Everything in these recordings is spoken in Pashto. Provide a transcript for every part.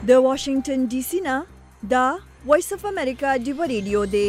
د واشنگټن ډي سي نه دا وایس اف امریکا ډیو ریډیو دی.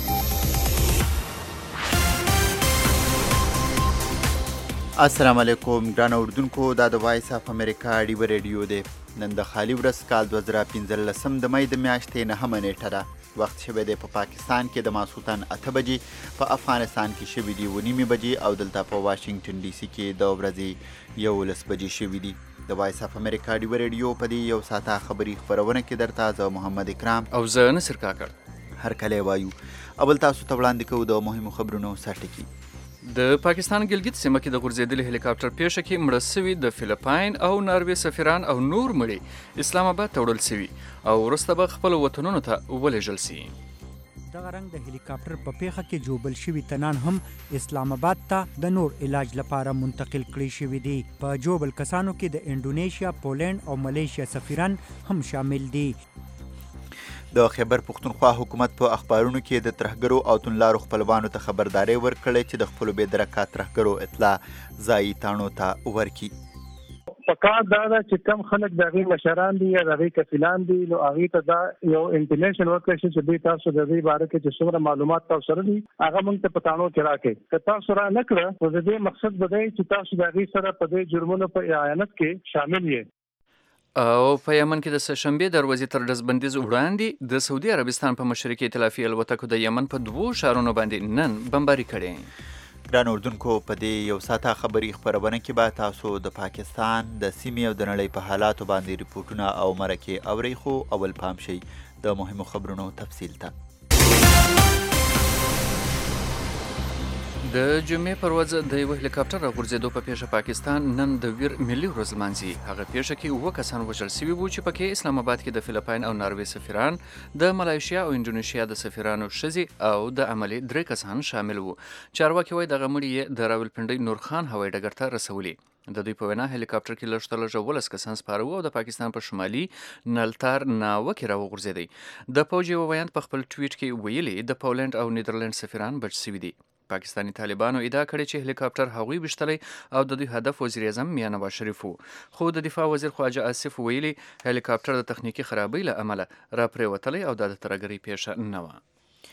السلام علیکم ګران اوردونکو، دا د وایس اف امریکا ډیو ریډیو دی. نن د خالی ورځ کال 2015 د مې د میاشتې 9 نیټه ده. وخت شوی دی په پاکستان کې د ماسخوتن 8 بجې، په افغانستان کې شوي دي 9 بجې او دلته په واشنگټن ډي سي کې د ورځې 11 بجې شوي دي. د وایس اف امریکا ډیو ریډیو په دې یو ساعته خبري خبرونه کې درته زه محمد اکرام او زه نصر کاکړ هر کله وایو. اول تاسو ته وړاندې کوو د مهمو خبرونو سرټکی. د پاکستان ګلګت سیمه کې د غورځېدلي هلیکاپټر پیښه کې مړه سوي د فلپاین او ناروې سفیران او نور مړي اسلام آباد ته وړل سوي او وروسته به خپل وطنونو ته ولېږل سي. دغه رنګ د هلیکاپټر په پیښه کې جوبل شوي تنان هم اسلام آباد ته د نور علاج لپاره منتقل کړي شوي دي. په جوبل کسانو کې د انډونیشیا، پولینډ او ملیشیا سفیران هم شامل دي. د خیبر پښتونخوا حکومت په اخبارونو کې د ترهګرو او توندلارو خپلوانو ته خبرداري ورکړې چې د خپلو بې درکه ترهګرو اطلاع ځایي تاڼو ته ورکړي. پکار دا ده چې کم خلک د هغې مشران دي یا د هغې کفیلان دي، نو هغې ته دا یو انټیمیشن ورکړی شي چې دوی تاسو د هغې باره کې چې څومره معلومات تاسو سره دي هغه موږ ته په تاڼو کې راکړئ. که تاسو را نه کړه نو د دې مقصد به دی چې تاسو د هغې سره په دې جرمونو په اعانت کې شامل یې. او په یمن کې د سهشنبې دروازې تر ډزبندیز وړاندې د سعودي عربستان په مشرقي ائتلافي الوتکو د یمن په 2 ښارونو باندې نن بمباري کړې. ګران اردوونکو، په دې یو ساعته خبري خبرونه کې به تاسو د پاکستان د سیمې او د نړۍ په حالاتو باندې ریپورټونه او مرکې اورئ. خو اول پام شئ د مهمو خبرونو تفصیل ته. د جمعې پر ورځ د یوه هلیکاپټر راغورځېدو په پیښه پاکستان نن د ویر ملي ورځ لمانځي. هغه پیښه کې 9 کسان وژل سوي وو چې پکې اسلام آباد کې د فلپاین او ناروې سفیران، د ملایشیا او انډونیشیا د سفیرانو ښځې او د عملي 3 کسان شامل وو. چارواکي وایي دغه مړي یې د راولپنډۍ نورخان هوایي ډګر ته رسولي. د دوی په وینا هلیکاپټر کې لږ تر لږه 12 کسان سپاره وو او د پاکستان په شمالي نلتار ناوه کې راوغورځېدی. د پوځ یو ویاند په خپل ټویټ کې ویلي د پولینډ او نیدرلند سفیران بچ سوي دي. پاکستاني طالبانو ادعا کړې چې هلیکاپټر هغوی ویشتلی او د دوی هدف وزیر اعظم میاں نواز شریف وو. خو د دفاع وزیر خواجه آصف ویلي هلیکاپټر د تخنیکي خرابۍ له امله راپرېوتلی او دا د ترهګرۍ پیښه نه وه.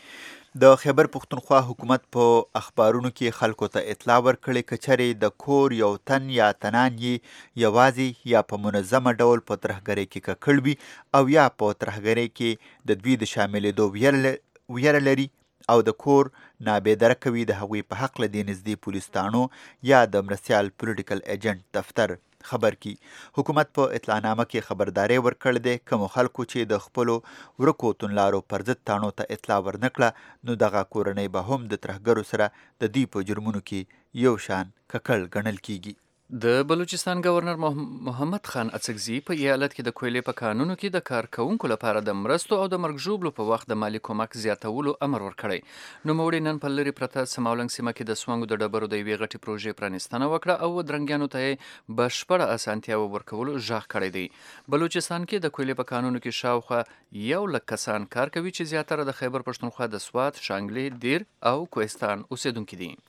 د خیبر پښتونخوا حکومت په اخبارونو کې خلکو ته اطلاع ورکړې که چېرې د کور یو تن یا تنان یې یوازې یا په منظمه ډول په ترهګرۍ کې ککړ وي او یا په ترهګرۍ کې د دوی د شاملېدو ویره لري او د کور نابیدره وي، د هغوی په حق له دې نږدې پولیس تاڼو یا د مرستیال پولیټیکل ایجنټ دفتر خبر کی. حکومت په اطلاعنامه کې خبرداری ورکړی دی کومو خلکو چې د خپلو ورکو توندلارو پر ضد تاڼو ته اطلاع ورنکړه نو دغه کورنۍ به هم د ترهګرو سره د دوی په جرمونو کې یو شان ککړ ګڼل کیږي. د بلوچستان گورنر محمد خان اڅکزي په ایالت کې د کویلې په قانونو کې د کارکوونکو لپاره د مرستو او د مرګ ژوبلو په وخت د مالی کومک زیاتولو امر ورکړی. نوموړي نن په لرې پرته سماولنګ سیمه کې د سونګو د ډبرو د یوې غټې پروژې پرانیستنه وکړه او درنګیانو ته یې بشپړه اسانتیاوې ورکولو غږ کړی دی. بلوچستان کې د کویلې په قانونو کې شاوخوا 100,000 کسان کار کوي چې زیاتره د خیبر پښتونخوا د سوات، شانګلې، دیر او کوهستان اوسیدونکي دي.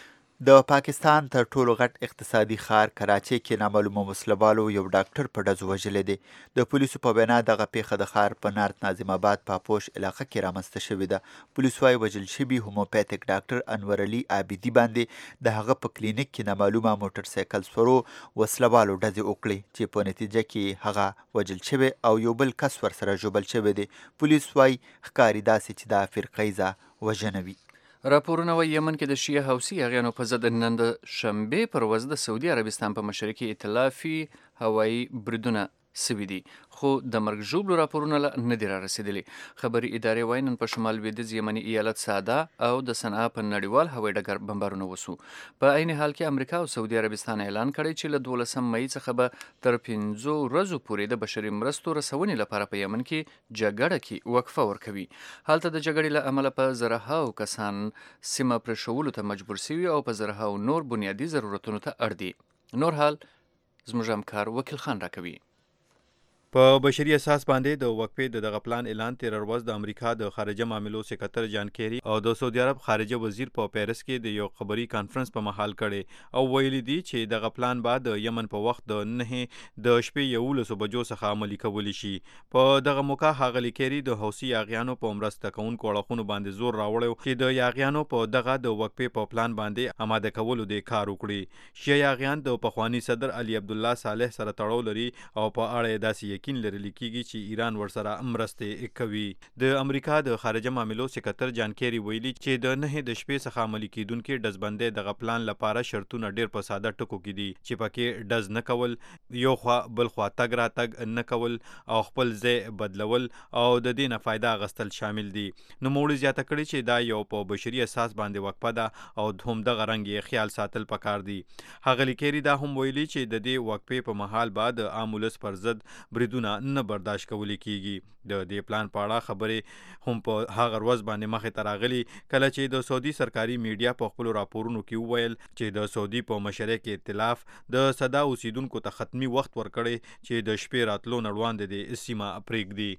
د پاکستان تر ټولو غټ اقتصادي ښار کراچۍ کې نامعلومو وسلوالو یو ډاکټر په ډزو وژلی دی. د پولیسو په وینا دغه پیښه د ښار په نارت ناظم آباد پاپوش علاقه کې رامنځته شوې ده. پولیس وایي وژل شوي هوموپیتیک ډاکټر انور علي عابدي باندې د هغه په کلینیک کې نامعلومه موټر سایکل سورو وسلوالو ډزې وکړې چې په نتیجه کې هغه وژل شوی او یو بل کس ورسره ژوبل شوی دی. پولیس وایي ښکاري داسې چې دا فرقه وژنه وي. راپورونه وایي یمن کې د شیعه حوثي هغیانو په ضد نن د شنبې پر ورځ د سعودي عربستان په مشرقي ائتلافي هوایي بریدونه سوي دي، خو د مرګ ژوبلو راپورونه نه دي رارسېدلي. خبري ادارې وایي نن په شمال لویدیځ یمني ایالت سعده او د صنعا په نړیوال هوایي ډګر بمبارونه وسو. په عین حال کې امریکا او سعودي عربستان اعلان کړی چې له 12 مۍ څخه به تر 5 ورځو پورې د بشري مرستو رسونې لپاره په یمن کې جګړه کې وقفه ورکوي. هلته د جګړې له امله په زرهاو کسان سیمه پرېښولو ته مجبور سوي او په زرهاو نور بنیادي ضرورتونو ته اړ دي. نور حال زموږ همکار وکیل خان راکوي. په بشري اساس باندې د وقفې د دغه پلان اعلان تیر ورځ د امریکا د خارجه معاملو سکرټر جان کیری او د سعودي عرب خارجه وزیر په پیرس کې د یو خبري کانفرنس په محل کړي او ویلي دي چې دغه پلان بعد د یمن په وخت د 9 د شپې 11 بجو څخه عملي کولی شي. په دغه موقع ښاغلي کیری د حوثي یاغیانو په مرسته کوونکو اړخونو باندې زور راوړی چې د یاغیانو په دغه د وقفې په پلان باندې آماده کولو د کار وکړي. شیعه یاغیان د پخوانی صدر علي عبدالله صالح سره تړاو لري او په اړه داسې یقین لرل کیږي چې ایران ورسره مرستې کوي. د امریکا د خارجه معاملو سکرټر جان کیری ویلي چې د 9 د شپې څخه عملي کیدونکو ډزبندۍ دغه پلان لپاره شرطونه ډیر په ساده ټکو کې دي چې پکې ډز نه کول، یو خوا بل خوا تګ راتګ نه کول او خپل ځای بدلول او د دې نه فایده اخیستل شامل دي. نو موږ زیاته کړي چې دا یو په بشري اساس باندې وقفه ده او هم دغه رنګ یې خیال ساتل پکار دي. ښاغلي کیری دا هم ویلي چې د دې وقفې په محل بعد عام ولس پر ضد بریدونه نه برداشت کولی کیږي. د دې پلان په اړه خبرې هم په هغه ورځ باندې مخې ته راغلي کله چې د سعودي سرکاري میډیا په خپلو راپورونو کې وویل چې د سعودي په مشرۍ کې ائتلاف د سدا اوسیدونکو ته ختمي وخت ورکړی چې د شپې راتلو نه وړاندې د سیمه پرېږدي.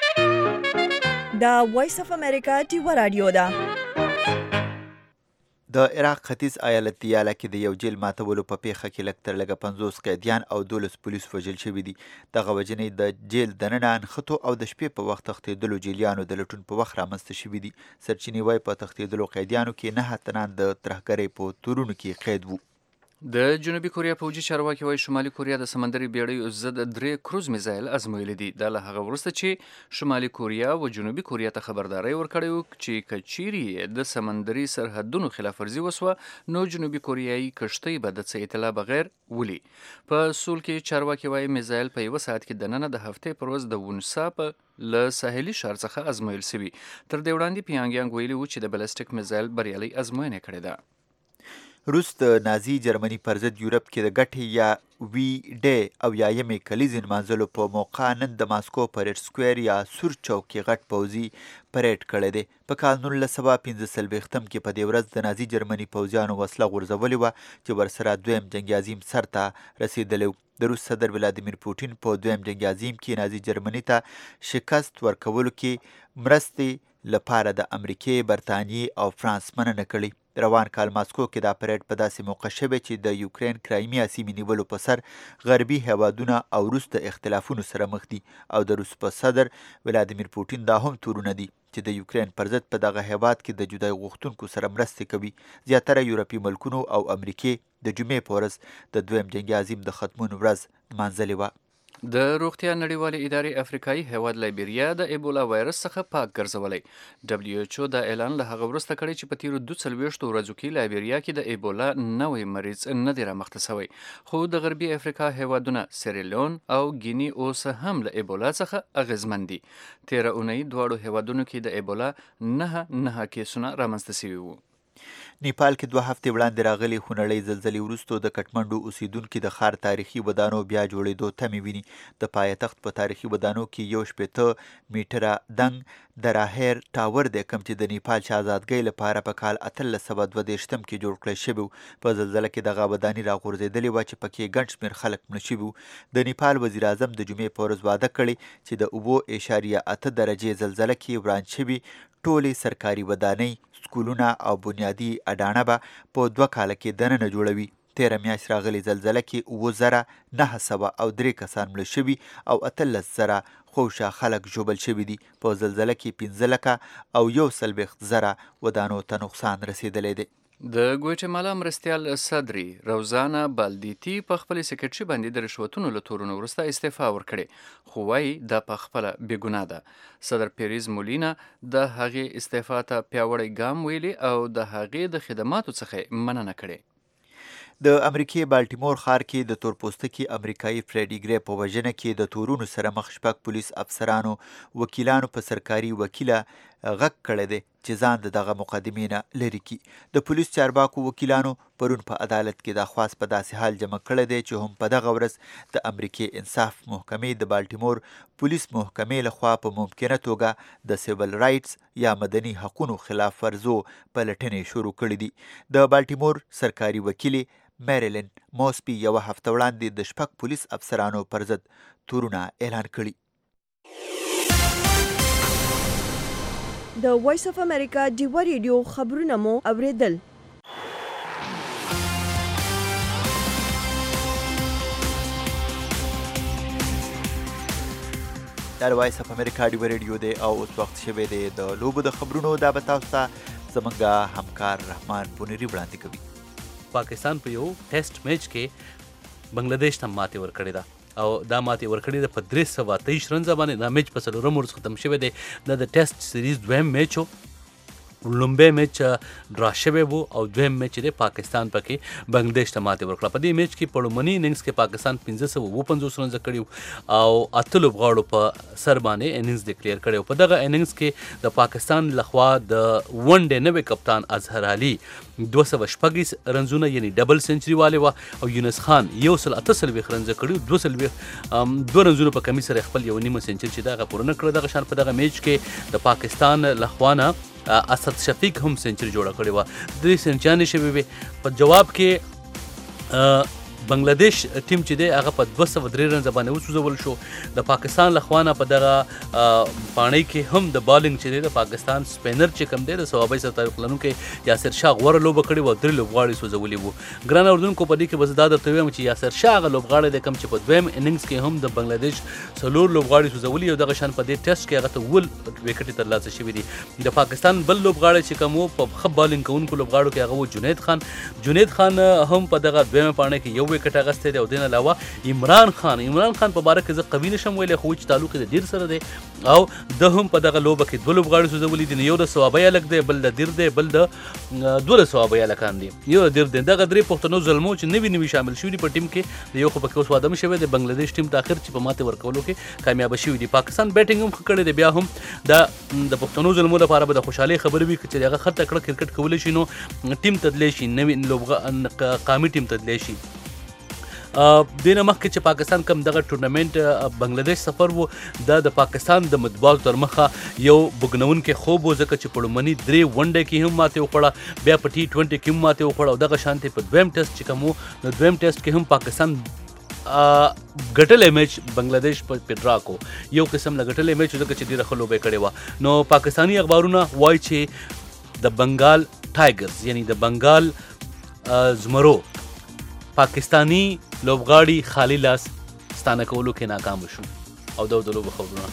دا وایس اف امریکا ډیوه رادیو ده. د عراق ختیځ ایالت دیاله کې د یو جیل ماتولو په پیښه کې لږ تر لږه 50 قیدیان او 12 پولیس وژل شوي دي. دغه وژنې د جیل دننه نښتو او د شپې په وخت تښتېدلو جیلیانو د لټون په وخت رامنځته شوي دي. سرچینې وایي په تښتېدلو قیدیانو کې 9 تنان د ترهګرۍ په تورونو کې قید وو. د جنوبي کوریا پوځي چارواکي وایي شمالي کوریا د سمندري بیړیو ضد 3 کروز میزایل ازمویلي دي. دا له هغه وروسته چې شمالي کوریا او جنوبي کوریا ته خبرداری ورکړی و چې کچيري د سمندري سرحدونو خلاف ورزي وسوه نو جنوبي کوریایي کشتۍ به د څه اطلاع بغیر ولي. په سول کې چارواکي وایي میزایل په یو ساعت کې دننه د هفتې پر ورځ د ونسا په له ساحلي ښار څخه ازمویل شوي. تر دې وړاندې پیانګیانګ ویلي و چې د بلسټیک میزایل بریالۍ ازموینه کړې ده. روس د نازي جرمني پر ضد یورپ کې د ګټې یا وی ډې او یایمې کلیزې نمانځلو په موقع نن د ماسکو پریډ سکویر یا سور چوک کې غټ پوځي پریډ کړی دی. په کال 1945 کې په دې ورځ د نازي جرمني پوځیانو وسله غورځولې وه چې ورسره دویم جنګ عظیم سر ته رسېدلی و. د روس صدر ولادیمیر پوټین په دویم جنګ عظیم کې نازي جرمني ته شکست ورکولو کې مرستې لپاره د امریکې، برطانیې او فرانس مننه کړې. روان کال ماسکو کې دا پریډ په داسې موقع شوی چې د یوکرین کرایمیا سیمې نیولو په سر غربي هیوادونه او روس د اختلافونو سره مخ دي او د روس په صدر ولادیمیر پوټین دا هم تورونه دي چې د یوکرین پر ضد په دغه هیواد کې د جدای غوښتونکو سره مرستې کوي. زیاتره یورپي ملکونو او امریکې د جمعې په ورځ د دویم جنګ عظیم د ختمون ورځ نمانځلې وه. د روغتیا نړیوالې ادارې افریقایي هیواد لایبیریا د ایبولا وایرس څخه پاک ګرځولی. WHO دا اعلان له هغه وروسته کړی چې په تیرو 42 ورځو کې لایبیریا کې د ایبولا نوی مریض نه دی رامخته شوی. خو د غربي افریقا هیوادونه سیریلیون او ګینی اوس هم له ایبولا څخه اغیزمن دي. تیره اونۍ دواړو هیوادونو کې د ایبولا نه کیسونه رامنځته شوي وو. نیپال کې 2 هفتې وړاندې راغلي خونړۍ زلزلې وروسته د کټمنډو اوسیدونکي د ښار تاریخي ودانو بیا جوړېدو تمې ویني. د پایتخت په تاریخي ودانو کې 1.5 میټره دنګ د راهیر ټاور دی کوم چې د نیپال شهزادګۍ لپاره په کال 1832 کې جوړ کړی شوی و. په زلزله کې دغه وداني راغورځېدلې وه چې پکې ګڼ شمېر خلک مړه شوي وو. د نیپال وزیر اعظم د جمعې په ورځ واده کړی چې د 7.8 درجې زلزله کې وران شوي ټولې سرکاري ودانۍ، سکولونه او بنیادي اډانه به په 2 کاله کې دننه جوړوي. تیره میاشت راغلي زلزله کې 7,903 کسان مړه شوي او 18,000 خوشا خلک ژوبل شوي دي. په زلزله کې 15,140,000 ودانو ته نقصان رسېدلی دی. د ګویټمالا مرستیال صدري روزانا بالدیتی په خپل سکرټري باندې د رشوتونو له تورونو وروسته استعفا ورکړې خو وايي دا په خپله بې ګناه ده. صدر پیریز مولینا د هغې استعفا ته پیاوړی ګام ویلي او د هغې د خدماتو څخه مننه کړې. د امریکې بالټیمور ښار کې د تورپوستکي امریکایي فریډي ګری په وژنه کې د تورونو سره مخ 6 پولیس افسرانو وکیلانو په سرکاري وکیله غږ کړی دی چې ځان د دغه مقدمې نه لرې کړي. د پولیس چارواکو وکیلانو پرون په عدالت کې درخواست په داسې حال جمع کړی دی چې هم په دغه ورځ د امریکې انصاف محکمې د بالټیمور پولیس محکمې لخوا په ممکنه توګه د سیول رایټس یا مدني حقونو خلاف ورزو پلټنې شروع کړي دي. د بالټیمور سرکاري وکیلې میریلن موسپی یوه هفته وړاندې د 6 پولیس افسرانو پر ضد تورونه اعلان کړي. د وایس اف امریکا ډیوه ریډیو خبرونه مو اوریدل. دا وایس اف امریکا ډیوه ریډیو دی او اوس وخت شوی دی د لوبو د خبرونو. دا به تاسو ته زموږ همکار رحمان پونری وړاندې کوي. پاکستان په یو ټیسټ میچ کې بنگلاديش ته ماتې ورکړې ده او دا ماتې ورکړې ده په 323 رنزه باندې. دا میچ په 4 ورځ ختم شوی دی. دا د ټیسټ سیریز دویم میچ و. لومبی میچ ډرا شوی وو او دویم میچ دی پاکستان پکې بنگلاديش ته ماتې ورکړه. په دې میچ کې په لومړني اننګز کې پاکستان 550 رنزه کړي او 8 لوبغاړو په سر باندې اننګز ډیکلیئر کړي. په دغه اننګز کې د پاکستان لخوا د ون ډے نوې کپتان اظهر علي 226 رنزونه یعنی ډبل سنچري والے و او یونس خان 148 رنزه کړي. 2 رنزونه په کمی سره خپل یو نیمه سنچري چې دغه پوره کړ. دغه شان په دغه میچ کې د پاکستان لخوا نه اسد شفیق هم سنچري جوړه کړې وه. 3 سنچریانې شوې وې. په جواب کې بنگلاديش ټیم چې دی هغه په 203 رنزه باندې وسوځول شو. د پاکستان لخوا نه په دغه پاڼۍ کې هم د بالینګ چې دی د پاکستان سپینر چې کم دی د 127 لرونکی یاسر شاه غوره لوبه کړې وه. 3 لوبغاړي سوځولي وو. ګران اردوونکو په دې کې بس دا درته وایم چې یاسر شاه هغه لوبغاړی دی کوم چې په دویم اننګز کې هم د بنگلاديش 4 لوبغاړي سوځولي او دغه شان په دې ټیسټ کې هغه ته 7 وکټې ترلاسه شوي دي. د پاکستان بل لوبغاړی چې کوم په ښه بالینګ کوونکو لوبغاړو کې هغه و جنید خان هم په دغه دویمه پاڼۍ کې یو وکټ اغستی دی او دین علاوه عمران خان په باره کې زه قوي نشم ویلی خو چې تعلق یې د دیر سره دی او د هم په دغه لوبه کې 2 لوبغاړي سوځولي دي. یو د ثوابی هلک دی بل د دیر دی بل د 2 ثوابی هلکان دي یو د دیر دی. دغه 3 پښتنو زلمو چې نوي شامل شوي دي په ټیم کې. د یو خو پکې اوس واده هم شوی دی بنگلاديش ټیم ته اخر چې په ماتې ورکولو کې کامیابه شوي دي. پاکستان بیټینګ هم ښه کړی دی. بیا هم د پښتنو زلمو لپاره به د خوشحالۍ خبرې وي چې هغه ښه تکړه کرکټ کولی شي نو ټیم ته تللی شي نوي قامي ټیم ته تللی شي. دینه مخکې چې پاکستان کم دغه ټورنمنټ بنگلاديش سفر وو د پاکستان د مطبوعاتو تر مخه یو بګنونکي خوب و ځکه چې په لومړني 3 ون ډے کې هم ماتې وخوړه بیا په T20 کې هم ماتې وخوړه او دغه شانتې په دویم ټیسټ چې کوم نو دویم ټیسټ کې هم پاکستان ګټلې میچ بنگلاديش په ډرا کو یو قسم له ګټلې میچ ځکه چې ډیره ښه لوبه کړې وه. نو پاکستاني اخبارونه وایي چې د بنگال ټایګرز یعنی د بنگال زمرو پاکستانی لوبغاړي خالی لاس ستانه کولو کې ناکام شو او د لوبو خبرونه.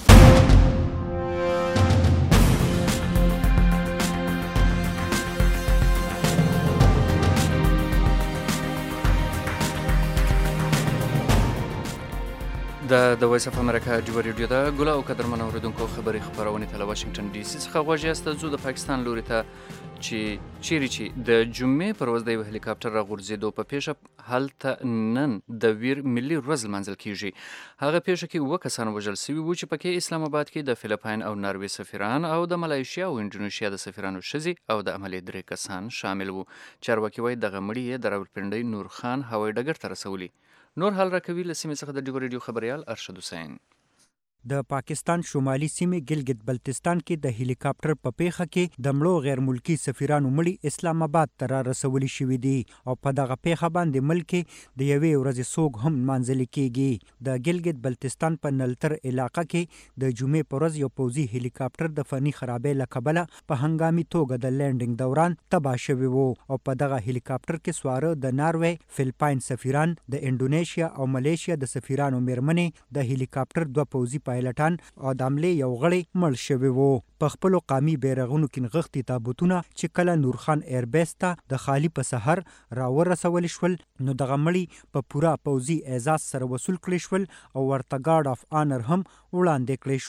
د وایس اف امریکا ډیوه ریډیو ده. ګل او قدرمن اوریدونکو خبري خبرونه ته له واشنگټن ډي سي څخه غوږ یاست. زه د پاکستان لوري ته چې چیرې چې د جمعې پر ورځ د یو هلیکاپټر راغورځېدو په پیښه هلته نن د ویر ملي ورځ لمانځل کیږي. هغه پیښه کې 7 کسان وژل سوي وو چې پکې اسلام آباد کې د فیلیپاین او ناروې سفیران او د ملایشیا او انډونیشیا د سفیرانو ښځې او د عملې 3 کسان شامل وو. چارواکي وایي دغه مړي یې د راولپنډۍ نور خان هوایي ډګر ته رسولي. نور حال راکوي له سیمې څخه د ډیوه ریډیو خبریال ارشد حسین. د پاکستان شمالي سیمې ګلګت بلتستان کې د هلیکاپټر په پیښه کې د مړو غیر ملکی سفیرانو مړي اسلام آباد ته را رسولي شوي دي او په دغه پیښه باندې ملک کې د یوې ورځې سوګ هم لمانځل کیږي. د ګلګت بلتستان په نلتر علاقه کې د جمعې په ورځ یو پوځي هلیکاپټر د فني خرابۍ له کبله په هنګامي توګه د لینډینګ دوران تباه شوی وو او په دغه هلیکاپټر کې سواره د ناروې فیلیپاین سفیران د انډونیشیا او ملیشیا د سفیرانو میرمنې د هلیکاپټر 2 پوځي پایلټان او د عملې یو غړی مړ شوی وو. په خپلو قامي بیرغونو کې نغښتي تابوتونه چې کله نورخان ایربیس ته د خالی په سحر راورسول شول نو دغه مړي په پوره پوځي اعزاز سره وصول کړی شول او ورته ګارډ اف آنر هم وړاندې کړی شو.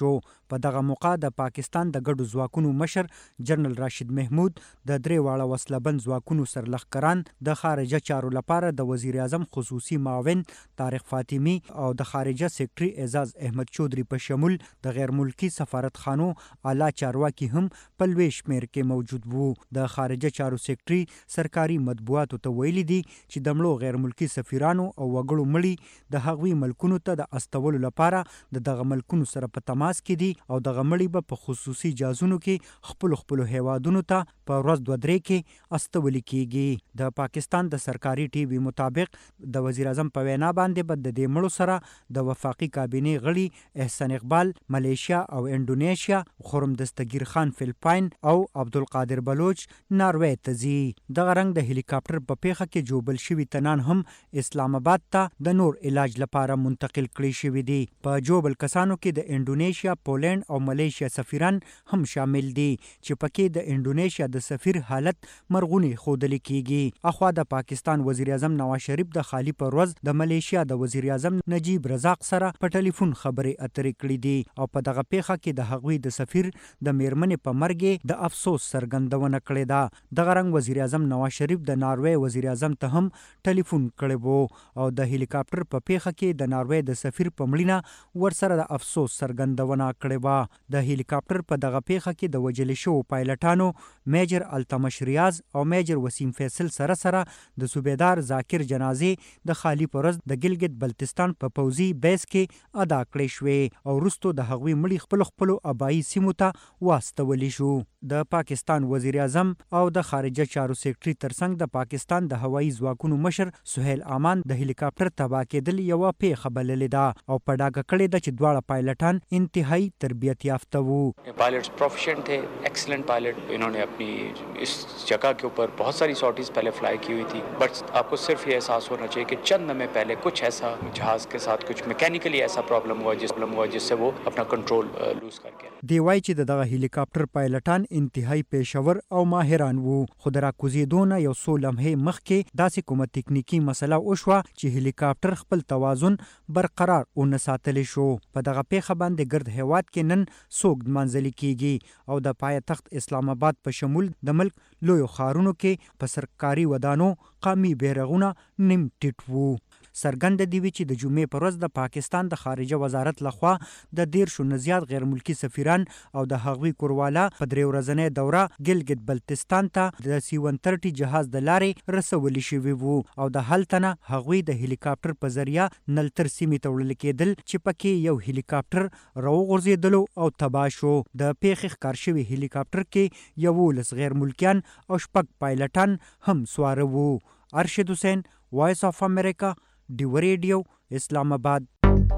په دغه موقع د پاکستان د ګډو ځواکونو مشر جنرال راشد محمود د درې واړه وسلهبند ځواکونو سرلښکران د خارجه چارو لپاره د وزیر اعظم خصوصي معاون طارق فاطمی او د خارجه سیکرټري اعزاز احمد چودھری په شمول د غیر ملکی سفارتخانو اعلی چارواکي هم په لوی شمېر کې موجود وو. د خارجه چارو سیکرټري سرکاري مطبوعاتو ته ویلي دي چې د مړو غیر ملکی سفیرانو او وګړو مړي د هغوی ملکونو ته د استولو لپاره د دغه ملکونو سره په تماس کې دي او دغه مړي به په خصوصي جازونو کې خپلو هیوادونو ته په ورځ 2-3 کې استولي کیږي. د پاکستان د سرکاري ټي وي مطابق د وزیر اعظم په وینا باندې به د دې مړو سره د وفاقي کابینې غړي احسان اقبال ملیشیا او انډونیشیا، خرم دستگیر خان فلپاین او عبدالقادر بلوچ ناروې ته ځي. دغه رنګ د هلیکاپټر په پیښه کې جوبل شوي تنان هم اسلام آباد ته د نور علاج لپاره منتقل کړي شوي دي. په جوبل کسانو کې د انډونیشیا، پولینډ او ملیشیا سفیران هم شامل دي چې پکې د انډونیشیا د سفیر حالت مرغونی ښودل کیږي. اخوا د پاکستان وزیر اعظم نواز شریف د خالی پر ورځ د ملیشیا د وزیر اعظم نجیب رزاق سره په ټلیفون خبرې اترې کړې دي او په دغه پیښه کې د هغوی د سفیر د میرمنې په مرګ د افسوس څرګندونه کړې ده. دغه رنګ وزیر اعظم نواز شریف د ناروې وزیر اعظم ته هم ټلیفون کړی وو او د هلیکاپټر په پیښه کې د ناروې د سفیر په مړینه ورسره د افسوس څرګندونه کړې وه. د هلیکاپټر په دغه پیښه کې د وژل شوو پایلټانو میجر التمش ریاض او میجر وسیم فیصل سره د صوبیدار ذاکر جنازې د خالی پر ورځ د ګلګت بلتستان په پوځي بیس کې ادا کړې شوې او وروستو د هغوی مړي خپلو ابایي سیمو ته واستولی شو. د پاکستان وزیر اعظم او د خارجه چارو سیکرټري ترڅنګ د پاکستان د هوایي ځواکونو مشر سهیل امان د هلیکاپټر تباه کېدل یوه پیښه بللې ده او په ډاګه کړې ده چې دواړه پایلټان انتهایی تربیت یافته وو. Pilots proficient थे, excellent pilot. इन्होंने अपनी इस जगह के ऊपर बहुत सारी सॉर्टीज पहले फ्लाई की हुई थी, बट आपको सिर्फ ये एहसास होना चाहिए कि चंद लम्हे पहले कुछ ऐसा जहाज के साथ कुछ मैकेनिकली ऐसा प्रॉब्लम हुआ जिससे वो अपना कंट्रोल लूज कर गया. دی وایي چې دغه هلیکاپټر پایلټان انتهایی پیشور او ماهران وو خو د راکوزېدو نه یو څو لمحې مخکې داسې کومه تکنیکي مسله وشوه چې هلیکاپټر خپل توازن برقرار ونه ساتلی شو. په دغه پیښه باندې ګرد هیواد کې نن سوګ منځلي کیږي او د پایتخت اسلام آباد په شمول د ملک لویو ښارونو کې په سرکاري ودانو قومي بیرغونه نیم ټیټ وو. څرګنده دي چې د جمعې پر ورځ د پاکستان د خارجه وزارت لخوا د 10 نه زیات غیر ملکی سفیران او د هغوی کورواله په 3 ورځنۍ دوره ګلګت بلتستان ته د C-130 جهاز د لارې رسولي شوي وو او د هلته نه هغوی د هلیکاپټر په ذریعه نلتر سیمې ته وړل کېدل چې پکې یو هلیکاپټر راوغورځېدلو او تباه شو. د پیښې ښکار شوي هلیکاپټر کې 11 غیر ملکیان او 6 پایلټان هم سواره وو. ارشد حسین، وایس آف امریکا، ډیو ریډیو، اسلام آباد.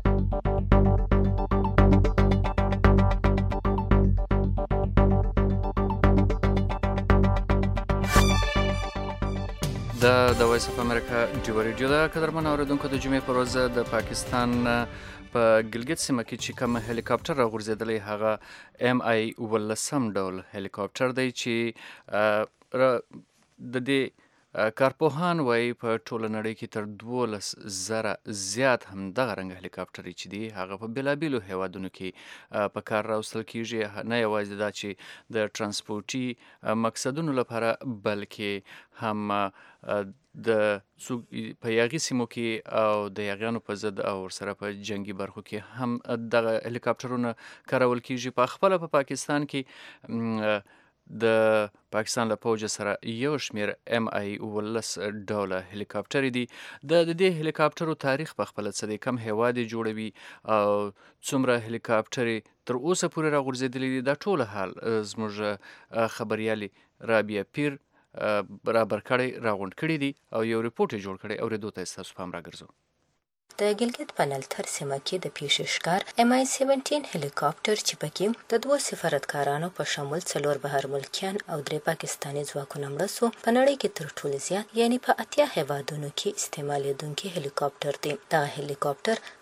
د وایس اف امریکا ډیو ریډیو د قدرمن اوریدونکو د جمعې پر ورځ د پاکستان په ګلګت سیمه کې چې کوم هلیکاپټر راغورځېدلی هغه MI-19 ډول هلیکاپټر دی چې د دې کارپوهان وایي په ټوله نړۍ کې تر 12,000 زیات همدغه رنګه هلیکاپټرې چې دي هغه په بېلابېلو هیوادونو کې په کار راوستل کیږي. نه یوازې دا چې د ترانسپورټي مقصدونو لپاره بلکې هم د په یاغي سیمو کې او د یاغیانو په ضد او ورسره په جنگي برخو کې هم دغه هلیکاپټرونه کارول کیږي. په خپله په پاکستان کې د پاکستان له پوځ سره یو شمیر MI-19 ډوله هلیکاپټرې دي. د دې هلیکاپټرو تاریخ په خپله څه دی، کم هیواد یې جوړوي او څومره هلیکاپټرې تر اوسه پورې راغورځېدلي دي، دا ټول حال زموږ خبریالې رابعه پیر برابر کړی راغونډ کړي دي او یو ریپورټ یې جوړ کړی، اورېدو ته یې ستاسو پام راګرځو. د ګلګت په نلتر سیمه کې د پیښې ښکار MI-17 هلیکاپټر چې پکې د 2 سفارتکارانو په شمول 4 بهر ملکیان او 3 پاکستاني ځواکونه مړه سو. په نړۍ کې تر ټولو زیات یعنی په 80 هیوادونو کې استعمالیدونکي هلیکاپټر دی. دغه هلیکاپټر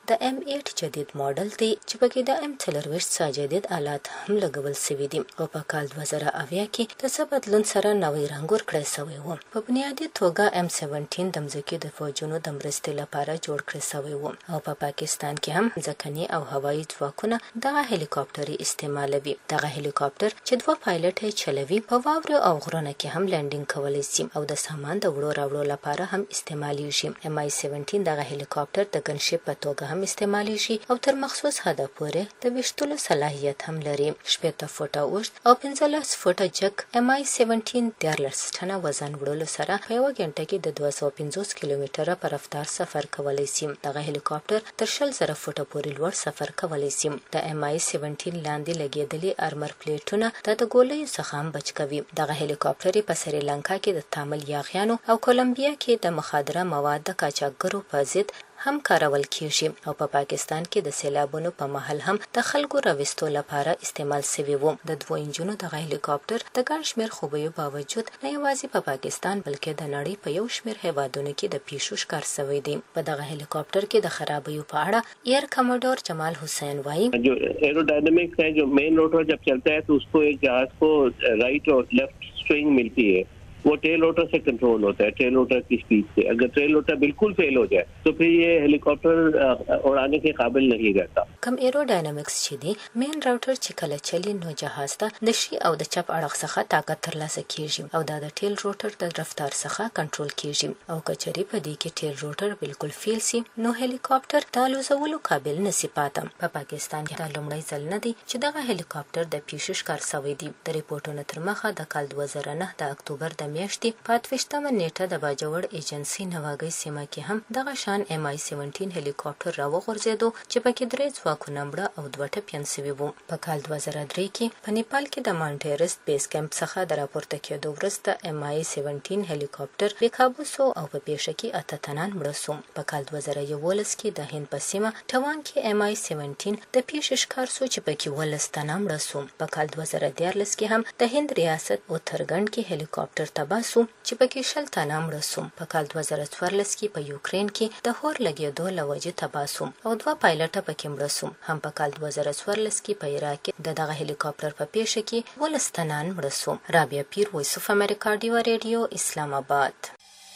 د M8 جدید ماډل دی چې پکې د M40 څخه جدید آلات هم لګول شوي دي او په کال 2008 کې د څه بدلون سره نوی رنګ ورکړی شوی و. په بنیادي توګه M17 د مځکې د فوجونو د مرستې لپاره جوړ کړی شوی و او په پاکستان کې هم ځمکني او هوایي ځواکونه دغه هلیکاپټر استعمالوي. دغه هلیکاپټر چې 2 پایلټ یې چلوي په واورو او غرونو کې هم لینډینګ کولی شي او د سامان د وړو راوړو لپاره هم استعمالیږي. MI17 دغه هلیکاپټر د ګنشپ په توګه هم استعمالیږي او تر مخصوص هدف پورې د ویشتلو صلاحیت هم لري. 80 فوټه اوږد او 15 فوټه جګ MI17 14 ټنه وزن وړلو سره په یوه غنټه کې د 250 کیلومتره په رفتار سفر کولی شي. دغه هلیکاپټر تر 100 فوټه پورې لوړ سفر کولی شي. د MI17 لاندې لګېدلي ارمر پلیټونه د ګولیو څخه هم بچ کوي. دغه هلیکاپټر په سریلانکا کې د تامل یاغیانو او کولمبیا کې د مخدره مواد د قاچاقګرو په ضد هم کارول کیږي او په پاکستان کې د سیلابونو په مهال هم د خلکو راوستو لپاره استعمال شوی و. د 2 انجنونو دغه هلیکاپټر د ګڼ شمېر خوبیو باوجود نه یوازې په پاکستان بلکې د نړۍ په یو شمېر هیوادونو کې د پیښو ښکار شوی دی. په دغه هلیکاپټر کې د خرابیو په اړه ایر کموډور جمال حسین وایي जो एरोडायनामिक्स है जो मेन रोटर जब चलता है तो उसको एक जहाज को राइट और लेफ्ट स्विंग मिलती है. वो टेल रोटर से कंट्रोल होता है, टेल रोटर की स्पीड से. अगर टेल रोटर बिल्कुल फेल हो जाए तो फिर ये हेलीकॉप्टर उड़ाने के काबिल नहीं रहता. کم ایروډاینامیکس چې دی مین راوټر چې کله چلی نو جهاز ته د شي او د چپ اړخ څخه طاقت ترلاسه کیږي او دا د ټیل روټر د رفتار څخه کنټرول کیږي او کچري په دې کې ټیل روټر بالکل فیل سي نو هلیکاپټر د الوزولو قابل نشي پاتم. په پاکستان کې د لومړی ځل نه دی چې دغه هلیکاپټر د پیښو ښکار شوی دی. د ریپورتونو تر مخه د کال 2009 د اکتوبر د میاشتې په 28مه نیټه د باجوړ ایجنسی نواګي سیمه کې هم دغه شان MI17 هلیکاپټر راوغورځېدو چې پکې 3 ځواکونه مړه او 2 ټپیان شوي وو. په کال 2003 کې په نیپال کې د مانټیرست بیس کمپ څخه د راپورته کېدو وروسته MI17 هلیکاپټر بې قابو سو او په پیښه کې 8 تنان مړه سو. په کال 2011 کې د هند په سیمه ټوان کې MI17 د پیښې ښکار سو چې پکې 12 تنه مړه سو. په کال 2014 کې هم د هند ریاست اترګنډ کې هلیکاپټر تباه سو چې پکې 20 تنه مړه سو. په کال 2014 کې په یوکرين کې د هور لګېدو له وجې تباه سو او 2 پایلټه پکې مړه سو. هم په کال 2014 کې په عراق کې دغه هلیکاپټر په پیښه کې 12 تنان مړه سو. رابعه پیر، وایس اف امریکا، ډیوا ریډیو، اسلام آباد.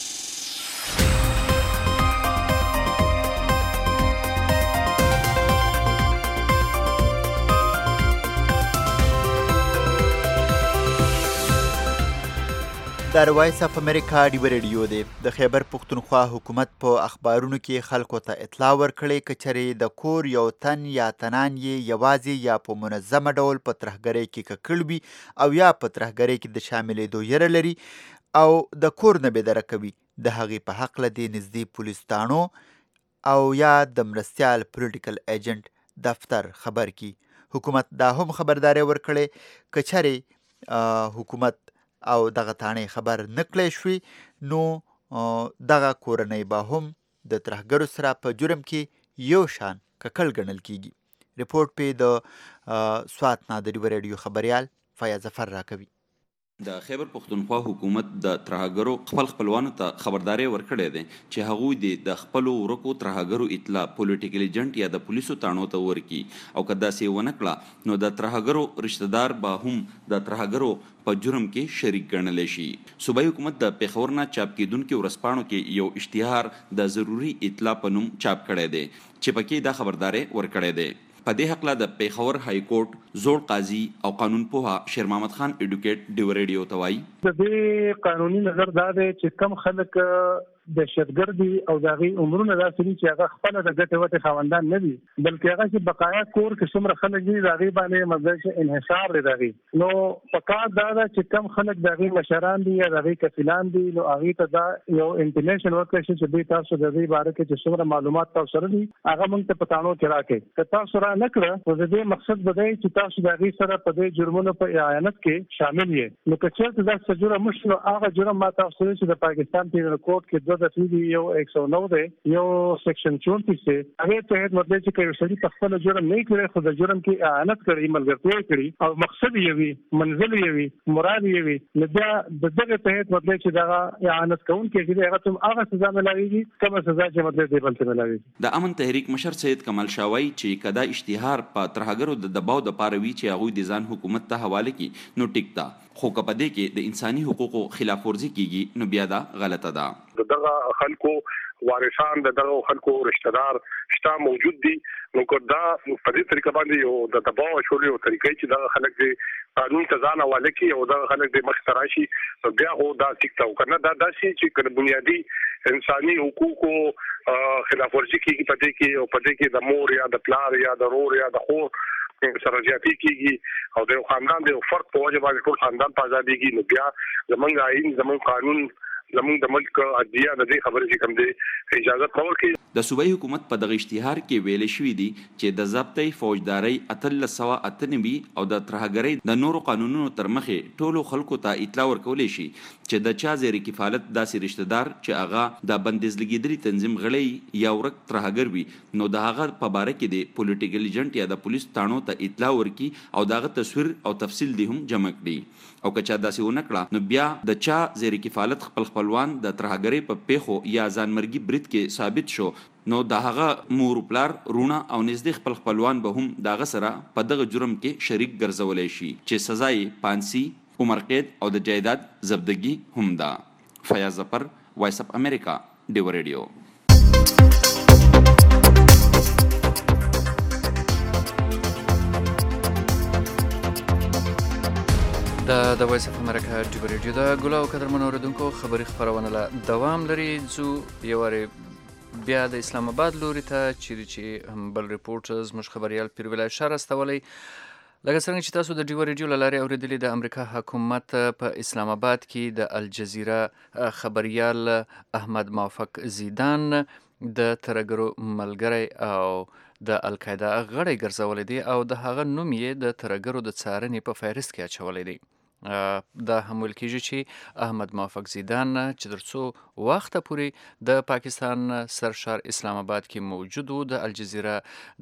د وایس اف امریکا ډیوا ریډیو دی. د خیبر پښتونخوا حکومت په اخبارونو کې خلکو ته اطلاع ورکړې که چېرې د کور یو تن یا تنان یې یوازې یا په منظمه ډول په ترهګرۍ کې ککړ وي او یا په ترهګرۍ کې د شاملېدو یره لري او د کور نه بېدره کوي، د هغې په هکله د نږدې پولیس تاڼو او یا د مرستیال پولیټیکل ایجنټ دفتر خبر کی. حکومت دا هم خبرداری ورکړې که چېرې حکومت او دغه تاڼې خبر نکړی شوي نو دغه کورنۍ به هم د ترهګرو سره په جرم کې یو شان ککړ ګڼل کیږي. ریپورټ پې د سوات نه د ډیوا ریډیو خبریال فیاض ظفر راکوي. د خیبر پښتونخوا حکومت د ترهګرو خپلوانو ته خبرداری ورکړی دی چې هغوی د خپلو ورکو ترهګرو اطلاع پولیټیکل ایجنټ یا د پولیسو تاڼو ته ورکړي او که داسې ونه کړه نو د ترهګرو رشته دار به هم د ترهګرو په جرم کې شریک ګڼلی شي. صوبایي حکومت د پېښور نه چاپ کېدونکو ورځپاڼو کې یو اشتهار د ضروري اطلاع په نوم چاپ کړی دی چې پکې دا خبرداری ورکړی دی. په دې هکله د پېښور های کورټ زوړ قاضي او قانون پوها شیر محمد خان ایډوکیټ ډیوا ریډیو ته وایي د دې قانوني نظر دا دی چې کم خلک دهشتګردي او د هغې عمرونه داسې دي چې هغه خپله د ګټې وټې خاوندان نه دي بلکې هغه چې بقایا کور کې څومره خلک دي د هغې باندې مطلب انحصار دی د هغې. نو پکار دا ده چې کم خلک د هغې مشران دي یا د هغې کفیلان دي نو هغې ته دا یو انټیمیشن ورکړی شي چې دوی تاسو د هغې باره کې چې څومره معلومات تاسو سره دي هغه موږ ته په تاڼو کې راکړئ. که تاسو را نه کړه نو د دې مقصد به دی چې تاسو د هغې سره په دې جرمونو په اعانت کې شامل یې. نو که چېرته دا څه جرم وشي نو هغه جرم ما تاسو چې د پاکستان پېنل کوډ کې دفعې دی یو 109 دی یو سیکشن 34 دی هغه ته مطلب چې کوي سړي په خپل جرم نه کړي خو د جرم کې اعانت کړي ملګرتیا کړي او مقصد یې وي منزل یې وي مراد یې وي نو بیا د دغه ته مطلب چې دا اعانت کوونکی چې هغه ته هغه سزا ملایږي کومه سزا چې مطلب دی بل څه ملایږي. د امن تحریک مشر سید کمال شاوی چې کدا اشتهار په ترهګرو د دباو د پاروي چې هغه د ځان حکومت ته حواله کی نو ټیکتا خو کپدې کې د انساني حقوقو خلاف ورزي کیږي نو بیا دا غلطه ده. دغه خلکو وارثان دغه خلکو رشتہ دار شته موجود دي نو کدا په دې طریقه باندې یو د دباو شولې او طریقې چې دغه خلک دي قانون ته ځان حواله کی او دغه خلک د مخ تراشي بیا هو دا ټیکتا وکنه دا داسي چې کله بنیادی انساني حقوقو خلاف ورزي کیږي په دې کې او په دې کې د مور یا د پلار یا د رور یا د خور سره زیاتی کیږي او د خاندان د فرد په وجه باندې ټول خاندان په ازاديږي نو بیا زمونږ آئین زمونږ قانون زمونږ د ملک عدلیه د دې خبرې چې کوم دی اجازه ورکړي. د صوبایي حکومت په دغه اشتهار کې ویل شوی دی چې د ضبطي فوجداري 1398 او د ترهګرۍ د نورو قانونونو تر مخې ټولو خلکو ته اطلاع ورکول شي چې د چا زیر کفالت داسې رشتہ دار چې هغه د بندیز لګیدلي تنظیم غړی یا ورک ترهګر وي نو د هغه په باره کې د پولیټیکل ایجنټ یا د پولیس تانو ته اطلاع ورکي او دغه تصویر او تفصیل دی هم جمع کړي او که چا داسې ونه کړه نو بیا د چا زیر کفالت خپلوان د ترهګرۍ په پیښو یا ځانمرګي برید کې ثابت شو نو د هغه مور پلار رونه او نږدې خپلوان به هم دغه سره په دغه جرم کې شریک ګرځولای شي چې سزا یې پانسي عمر قید او د جایداد ضبطګي هم ده. فیاض ظفر وایس اف امریکا ډیو ریډیو. د وایس اف امریکا ډیو ریډیو د ګلو قدرمن اوریدونکو خبري خبرونه له دوام لري زو یواري بیا د اسلام آباد لوري ته چې بل ریپورټ زموږ خبريال پیرولی شهر استولی لکه څنګه چې تاسو د ډیو ریډیو له لارې اوریدلي د امریکا حکومت په اسلام آباد کې د الجزیره خبريال احمد موفق زیدان د ترهګرو ملګری او د القاعده غړی ګرځولې دي او د هغه نوم یې د ترهګرو د څارنې په فهرست کې اچولې دي. دا هم ویل کېږي چې احمد موفق زیدان چې تر څو وخته پورې د پاکستان سرشار اسلام آباد کې موجود و د الجزیره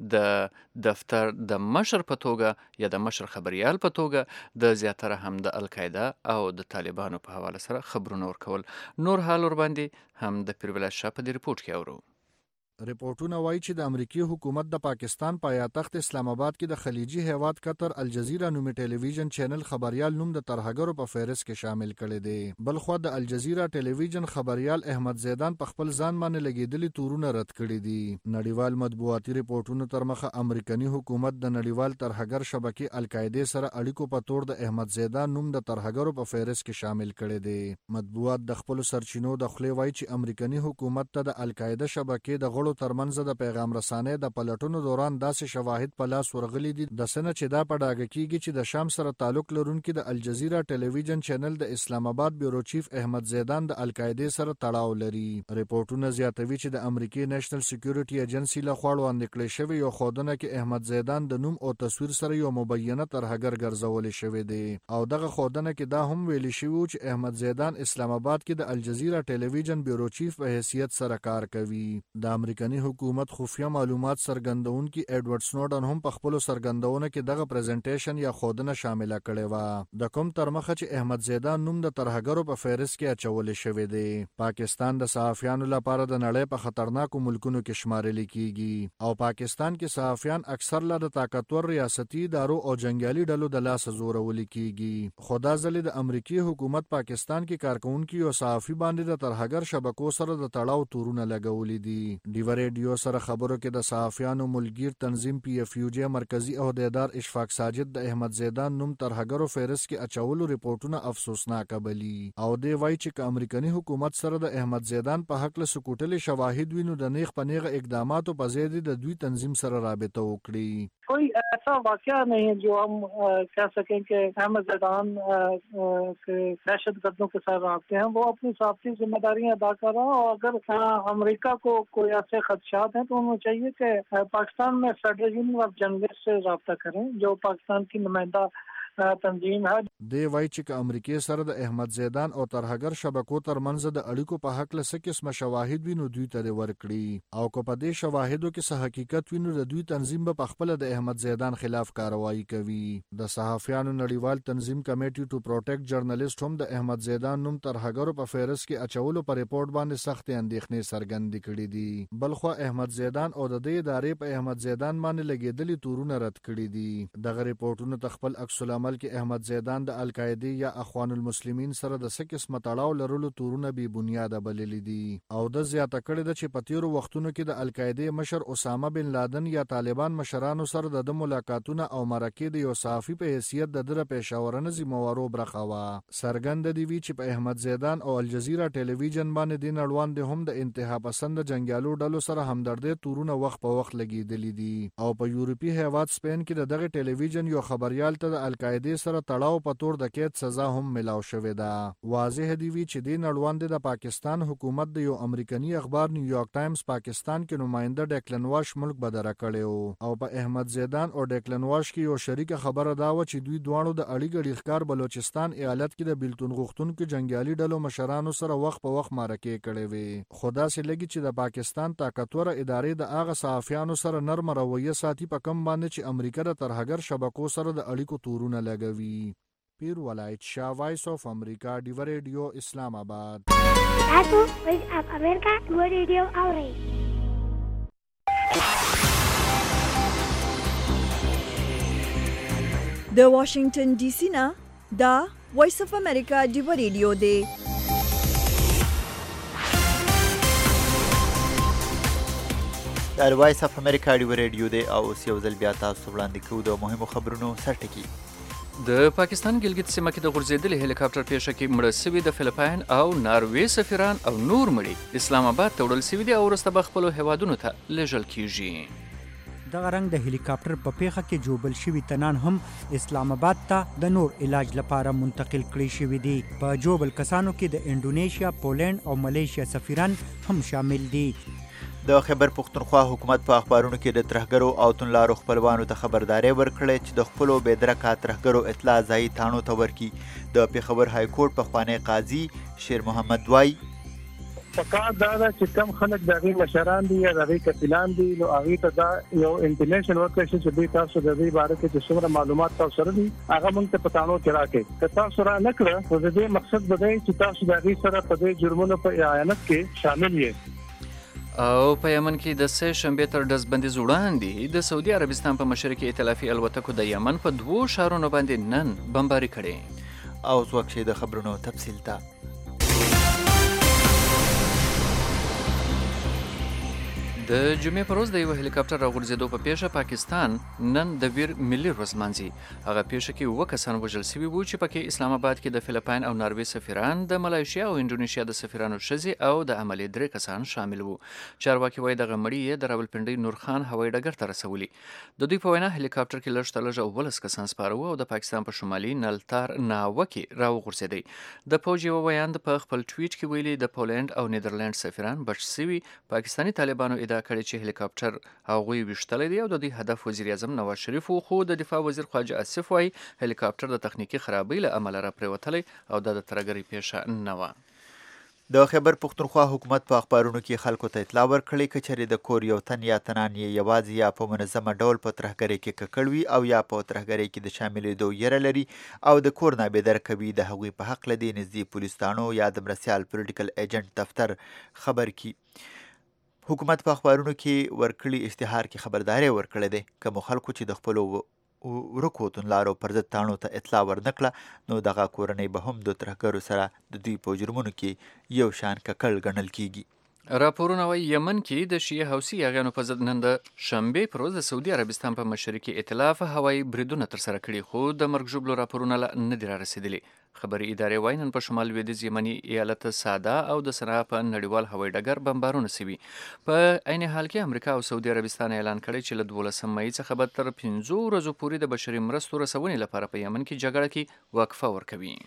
د دفتر د مشر په توګه یا د مشر خبريال په توګه د زیاتره هم د القاعده او د طالبانو په حواله سره خبرونه ورکول. نور حال ور باندې هم د پیرولی شاه په دې ریپورت کې اورو. ریپورتونه وایي چې د امریکای حکومت د پاکستان پایتخت اسلام آباد کې د خلیجي هیواد قطر الجزیره نومي ټلویزیون چینل خبريال نوم د ترهګرو په فهرست کې شامل کړي دي. بل خو د الجزیره ټلویزیون خبريال احمد زیدان په خپل ځان باندې لګیدلي تورونه رد کړي دي. نړیوال مطبوعاتي ریپورتونو تر مخه امریکایي حکومت د نړیوال ترهګر شبکې القاعده سره اړیکو په تور د احمد زیدان نوم د ترهګرو په فهرست کې شامل کړي دي. مطبوعات د خپل سرچینو د خلې وایي چې امریکایي حکومت ته د القاعده شبکې د ترمنځ د پیغام رسانې د پلټونو دوران داسې شواهد په لاس ورغلي دي د سنه چې دا په ډاګه کیږي چې د شام سره تعلق لرونکي د الجزیره ټلویزیون چینل د اسلام آباد بیورو چیف احمد زیدان د القاعده سره تړاو لري. ریپورتونه زیاتوي چې د امریکای نېشنل سکیورټي ایجنسی لخوا وړاندې کړی شوی یو خودنه کې احمد زیدان د نوم او تصویر سره یو مبینه ترهګر ګرځول شوی دی او دغه خودنه کې دا هم ویل شوی چې احمد زیدان اسلام آباد کې د الجزیره ټلویزیون بیورو چیف په حیثیت سره کار کوي. د امریکایي حکومت خفیه معلومات سرګندونکي ایډورډ سنوډن هم په خپل سرګندونه کې دغه پریزنټیشن یا خودنه شامل کړي و د کوم تر مخه چې احمد زیدان نوم د ترهګرو په فهرست کې اچول شوی دی. پاکستان د صحافیانو لپاره د نړۍ په خطرناکو ملکونو کې شمارل کیږي او پاکستان کې صحافیان اکثر له طاقتور ریاستي ادارو او جنگیالي ډلو د لاس زورول کیږي. خدا ځلې د امریکای حکومت پاکستان کې کارکونکو او صحافي باندې د ترهګر شبکو سره د تړاو تورونه لګولې دي. ډیو ریډیو سره خبرو کې د صحافیانو ملګر تنظیم پی اف یو جی مرکزی عہدیدار اشفاق ساجد د احمد زیدان نوم ترهګرو فهرست کې اچولو ریپورتونه افسوسناک بلی او دی وایي چې امریکایي حکومت سره د احمد زیدان په حق له سکوټل شواهد وینو د نیغ پنیغه اقداماتو په ضد د دوی تنظیم سره رابطه وکړي. कोई ऐसा वाकया नहीं है जो हम कह सकें कि अहमद ज़ैदान के दहशत गर्दों के साथ रखते हैं. वो अपनी साफ़ी जिम्मेदारियां अदा कर रहा है और अगर अमेरिका को कोई ऐसे खदशात हैं तो उन्हें चाहिए कि पाकिस्तान में फेडरल यूनियन ऑफ जर्नलिस्ट से रब्ता करें जो पाकिस्तान की नुमाइंदा تنظیم ہے. دی وایي چې امریکای سره د احمد زیدان او ترهګر شبکو ترمنځ د اړیکو په حق له قسمه شواهد وینو دوی ته ورکړي او کو په دې شواهدو کې صحه حقیقت وینو د دوی تنظیم په خپل د احمد زیدان خلاف کاروایی کوي. د صحافیانو نړیوال تنظیم کمیټي ټو پروټیکټ جرنالست هم د احمد زیدان نوم ترهګرو په فهرست کې اچولو په ریپورت باندې سخت اندېښنې څرګندې کړې دي. بلخو احمد زیدان او د دې ادارې په احمد زیدان باندې لګېدلي تورونه رد کړي دي. دغه ریپورتونو تخپل عکس العمل کې احمد زیدان د القاعده یا اخوان المسلمین سره د قسمه تړاو لرلو تورونه بې بنیاده بللي دي او د زیاته کړي د چې په تیرو وختونو کې د القاعده مشر اسامه بن لادن یا طالبان مشرانو سره د ملاقاتونه او مرکې د یو صحافي په حیثیت د در پېښورنه ذمہوارو برخه وا. سرګند دی وی چې په احمد زیدان او الجزیره ټلویزیون باندې د نړوان د هم د انتها پسند جنگیالو ډلو سره همدردي تورونه وخت په وخت لګیدلې دي او په یورپی هیواد سپین کې دغه ټلویزیون یو خبريال ته د القاعده سره تړاو په تور د قید سزا هم ملاو شوې ده. واضح دی وی چې د نړوان د پاکستان حکومت د یو امریکایي اخبار نیویارک ټایمز پاکستان کې نماینده ډیکلن واش ملک بدره کړو او په احمد زیدان او ډیکلن واش کې یو شریک خبره دا و چې دوی دوانو د اړیګړي ښکار بلوچستان ایالت کې د بیلتون غوښتونکو جنگیالي ډلو مشرانو سره وخت په وخت مارکې کړې وي. خدا سي لګي چې د پاکستان طاقتور ادارې د هغه صحافیانو سره نرم رویه ساتي په کم باندې چې امریکا د ترهګر شبکو سره د اړیکو تورونه لګوي. پیر ولایت شاه وایس اف امریکا ډیو ریډیو اسلام آباد. تاسو وایس اف امریکا ډیو ریډیو اورئ. د واشنگټن ډي سي نه دا وایس اف امریکا ډیو ریډیو دی. د وایس اف امریکا ډیو ریډیو دی او اوس یو ځل بیا تاسو وړاندې کوو د مهمو خبرونو سرټکی. د پاکستان ګلګت سیمه کې د غورځېدلې هلیکاپټر پیښه کې مړه سوي د فلپاین او ناروې سفیران او نور مړي اسلام آباد ته وړل سوي دي او وروسته به خپلو هیوادونو ته لیږل کیږي. دغه رنګ د هلیکاپټر په پیښه کې جوبل شوي تنان هم اسلام آباد ته د نور علاج لپاره منتقل کړي شوي دي. په جوبل کسانو کې د انډونیشیا، پولینډ او ملیشیا سفیران هم شامل دي. د خیبر پختونخوا حکومت په اخبارونو کې د ترهګرو او توندلارو خپلوانو ته خبرداري ورکړې چې د خپلو بېدرکه ترهګرو اطلاع ځایي تاڼو ته ورکړي. د پېښور های کورټ پخوانی قاضي شیر محمد وایي پکار دا چې کم خلک د هغې مشران دي یا د هغې کفیلان دي نو هغې ته دا یو انټیمیشن ورکړی شي چې دوی تاسو د دې باره کې چې څومره معلومات تاسو سره دي هغه موږ ته په تاڼو کې راکړئ. که تاسو را نه کړه نو د دې مقصد به دی چې تاسو د هغې سره په دې جرمونو په اعانت کې شامل یې. او په یمن کې د سه شنبې تر ډزبندیز وړاندې د سعودي عربستان په مشرق کې ائتلافي الوتکو د یمن په 2 ښارونو باندې نن بمباري کړې. او څوک شي د خبرونو تفصیل ته د جمعې په ورځ د یو هلیکاپټر راغورځېدو په پیښه پاکستان نن د ویر ملي ورځ لمانځي. هغه پیښه کې 7 کسان وژل شوي وو چې پکې اسلام آباد کې د فلپاین او ناروې سفیران، د ملایشیا او انډونیشیا د سفیرانو ښځې او د عملي 3 کسان شامل وو. چارواکي وایي دغه مړي یې د راولپنډۍ نورخان هوایي ډګر ته رسولي. د دوی په وینا هلیکاپټر کې لږ تر لږه 19 کسان سپاره وو او د پاکستان په شمالي نلتار ناوه کې راوغورځېدی. د پوځ یو ویاند په خپل ټویټ کې ویلي د پولینډ او نیدرلند سفیران بچ شوي. پاکستاني طالبانو ادعا کړې چې هلیکاپټر هغوی ویشتلی دی او د دوی هدف وزیر اعظم نواز شریف و، خو د دفاع وزیر خواجه آصف وایي هلیکاپټر د تخنیکي خرابۍ له امله راپرېوتلی او دا د ترهګرۍ پیښه نه وه. د خیبر پختونخوا حکومت په اخبارونو کې خلکو ته اطلاع ورکړې که چېرې د کور یو تن یا تنان یې یوازې یا په منظمه ډول په ترهګرۍ کې ککړ وي او یا په ترهګرۍ کې د شاملېدو یره لري او د کور نابېدرکه وي، د هغوی په حق له دې نږدې پولیس تاڼو یا د مرستیال پولیټیکل ایجنټ دفتر خبر کړي. حکومت په اخبارونو کې ورکړي اشتهار کې خبرداری ورکړی دی کومو خلکو چې د خپلو ورکو توندلارو پر ضد تاڼو ته اطلاع ورنکړه نو دغه کورنۍ به هم د ترهګرو سره د دوی په جرمونو کې یو شان ککړ ګڼل کیږي. راپورونه وایي یمن کې د شیعه حوثي یاغیانو په ضد نن د شنبې پر ورځ د سعودي عربستان په مشرقي ائتلاف هوایي بریدونه ترسره کړي، خو د مرګ ژوبلو راپورونه نه دي رارسېدلي. خبري ادارې وایي نن په شمال لویدیځ یمني ایالت ساده او د صنعا په نړیوال هوایي ډګر بمبارونه سوي. په عین حال کې امریکا او سعودي عربستان اعلان کړی چې له 12 مۍ څخه به تر 5 ورځو پورې د بشري مرستو رسونې لپاره په یمن کې جګړه کې وقفه ورکوي.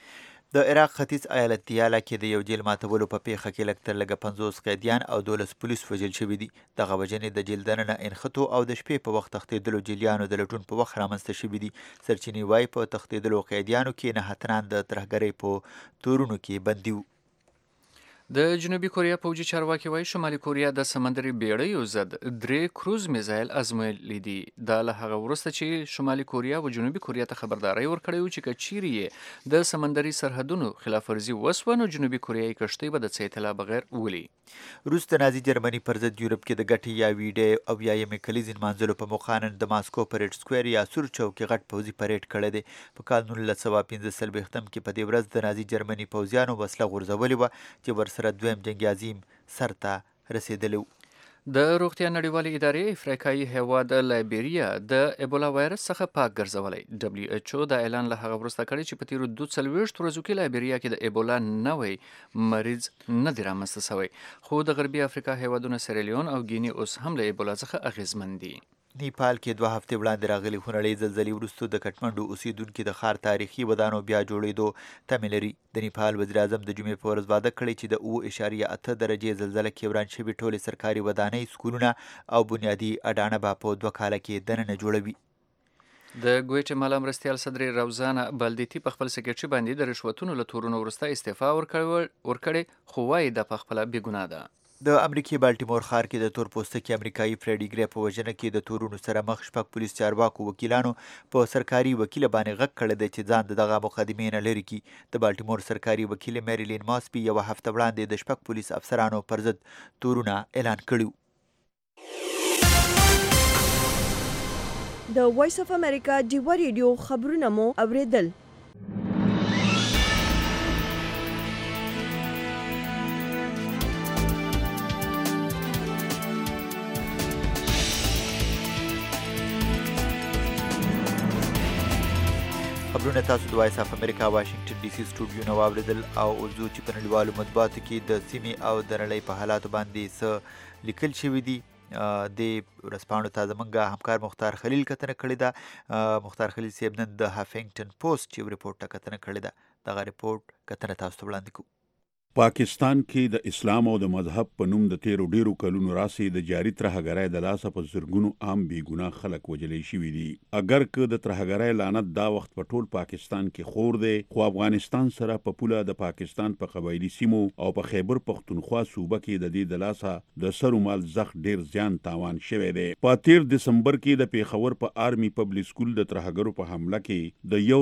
د عراق ختیځ ایالت دیاله کې د یو جیل ماتولو په پیښه کې لږ تر لږه 50 قیدیان او 12 پولیس وژل شوي دي. دغه وژنې د جیل دننه انخښتو او د شپې په وخت تښتېدلو جیلیانو د لټون په وخت رامنځته شوي دي. سرچینې وایي په تښتېدلو قیدیانو کې 9 اتنان د ترهګرۍ په تورونو کې بندي وو. د جنوبي کوریا پوځي چارواکي وایي شمالي کوریا د سمندري بیړیو ضد 3 کروز میزایل ازمویلي دي. دا له هغه وروسته چې شمالي کوریا و جنوبي کوریا ته خبرداری ورکړی و چې که چیرې یې د سمندري سرحدونو خلاف ورزي وسوه نو جنوبي کوریایي کښتۍ به د څه اطلاع بغیر ولي. روس د نازي جرمني پر ضد یورپ کې د ګټې یا ویډیو او یایمې کلیزې نمانځلو په موخه نن د ماسکو پریډ سکویر یا سور چوک کې غټ پوځي پریډ کړی دی. په کال 1945 کې په دې ورځ د نازي جرمني پوځیانو وسله غورځولې وه چې ورسره دویم جنګ عظیم سر ته رسېدلی و. د روغتیا نړیوالې ادارې افریقایي هیواد لایبیریا د ایبولا وایرس څخه پاک ګرځولی. WHO دا اعلان له هغه وروسته کړی چې په تیرو 42 ورځو کې لایبیریا کې د ایبولا نوی مریض نه دی رامنځته شوی، خو د غربي افریقا هیوادونه سیریلیون او ګینی اوس هم له ایبولا څخه اغېزمن دي. نیپال کې 2 هفتې وړاندې راغلي خونړۍ زلزلې وروسته د کټمنډو اوسیدونکي د ښار تاریخي ودانو بیا جوړېدو تمې لري. د نیپال وزیر اعظم د جمعې په ورځ واده کړی چې د 7.8 درجې زلزله کې وران شوي ټولې سرکاري ودانۍ، سکولونه او بنیادي اډانه به په 2 کاله کې دننه جوړوي. د ګویټمالا مرستیال صدر روزانا بالدیتی په خپل سکرټري باندې د رشوتونو له تورونو وروسته استعفا ورکړې، خو وایي دا په خپله بېګناه ده. د امریکای بالټیمور ښار کې د تور پوستکي امریکایي فریډي ګری په وژنه کې د تورونو سره مخ 6 پولیس چارواکو وکیلانو په سرکاري وکیل باندې غږ کړی دی چې ځان دغه مقدمې نه لري کی. د بالټیمور سرکاري وکیل میریلین ماسپی یو هفته وړاندې د 6 پولیس افسرانو پر ضد تورونه اعلان کړي. د وایس اف امریکا ډیوا ریډیو خبرونه مو اوریدل. خبرونه تاسو د وایس اف امریکا واشنگټن ډي سي سټوډیو نه واوریدل او اوس چې په نړیوالو مطبوعاتو کې د سیمې او د نړۍ په حالاتو باندې څه لیکل شوي دي. د ورځپاڼو ته زموږ همکار مختار خلیل کتنه کړې ده. مختار خلیل صاحب نن د هافنګټن پوسټ چې ریپورټ ته کتنه کړې ده، دغه ریپورټ کتنه تاسو ته وړاندې کوو. پاکستان کې د اسلام او د مذهب په نوم د تیرو ډیرو کلونو راسي د جاری ترهګرۍ د لاسه په زرګونو عام بیګناه خلک وجلې شوي دي. اگر که د ترهګرۍ لعنت دا وخت په ټول پاکستان کې خور دی، خو افغانستان سره په پوله د پاکستان په قبایلی سیمو او په خیبر پختونخوا صوبه کې د دې د لاسه د سر مال زخ ډیر زیان تاوان شوی دی. په 13 دسمبر کې د پیښور په آرمي پبلک سکول د ترهګرو په حمله کې د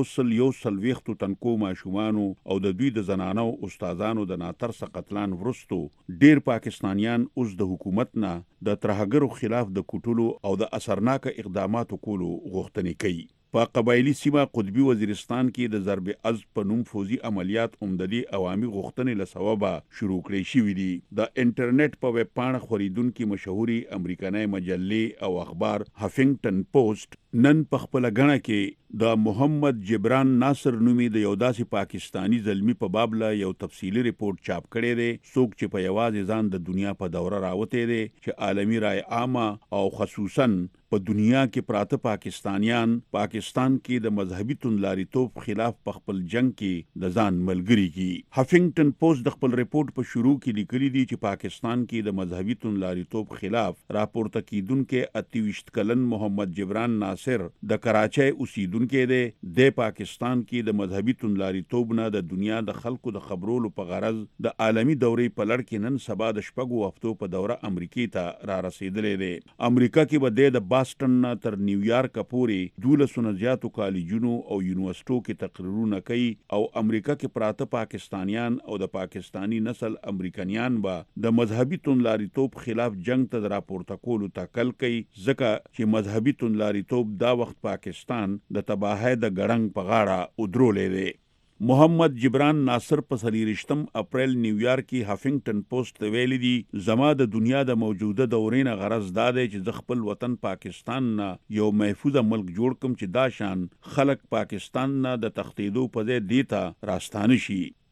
140 تنکو ماشومانو او د دوی د زنانو استادانو د ناترسه قتلان ورستو ډیر پاکستانیان اوس د حکومت نه د ترهګرو خلاف د کوټلو او د اثرناک اقداماتو کولو غوښتنې کوي. په قبایلی سیمه قطبی وزیرستان کې د ضرب عز په نوم فوزي عملیات عمددي عوامي غوښتنې له سببه شروع کړي شوي دي. د انټرنیټ په ویب پاڼه خوريدونکو مشهوري امریکایي مجلې او اخبار هافنګټن پوسټ نن په خپل غاڼه کې د محمد جبران ناصر نومي د یو داسې پاکستانی زلمی په باب له یو تفصیلی ریپورت چاپ کړی دی. څوک چې په یوازې ځان د دنیا په دوره راوته دی چې عالمی رای عامه او خصوصا په دنیا کې پراته پاکستانیان پاکستان کې د مذهبي توندلاریتوب خلاف په خپل جنگ کې د ځان ملګری کی. هافنګټن پوسټ د خپل ریپورت په شروع کې لیکلي دي چې پاکستان کې د مذهبي توندلاریتوب خلاف راپورته کیدونکو 28 کلن محمد جبران ناصر د کراچۍ اوسیدونکو دی. د پاکستان کې د مذهبي توندلاریتوب نه د دنیا د خلکو د خبرولو په غرض د عالمی دورې په لړ کې نن سبا د شپږو هفتو په دوره امریکای ته را رسیدلې دی. امریکا کې به د باسټن تر نیویارک پورې 12 زیاتو کالجونو او یونیورسيټو کې تقریرونه کوي او امریکا کې پراته پاکستانیان او د پاکستانی نسل امریکایان به د مذهبي توندلاریتوب خلاف جنگ ته راپورته کولو تکل کوي، ځکه چې مذهبي توندلاریتوب دا وخت پاکستان د تباہی د ګړنګ په غاړه ودرولې دی. محمد جبران ناصر په 23 اپریل نیویارک کې هافنګټن پوسټ ویلي دي زما د دنیا د موجوده دورې نه غرض دا دی چې د خپل وطن پاکستان نه یو محفوظ ملک جوړ کم چې دا شان خلک پاکستان نه د تختیدو په ځای دیتا راستانه شي.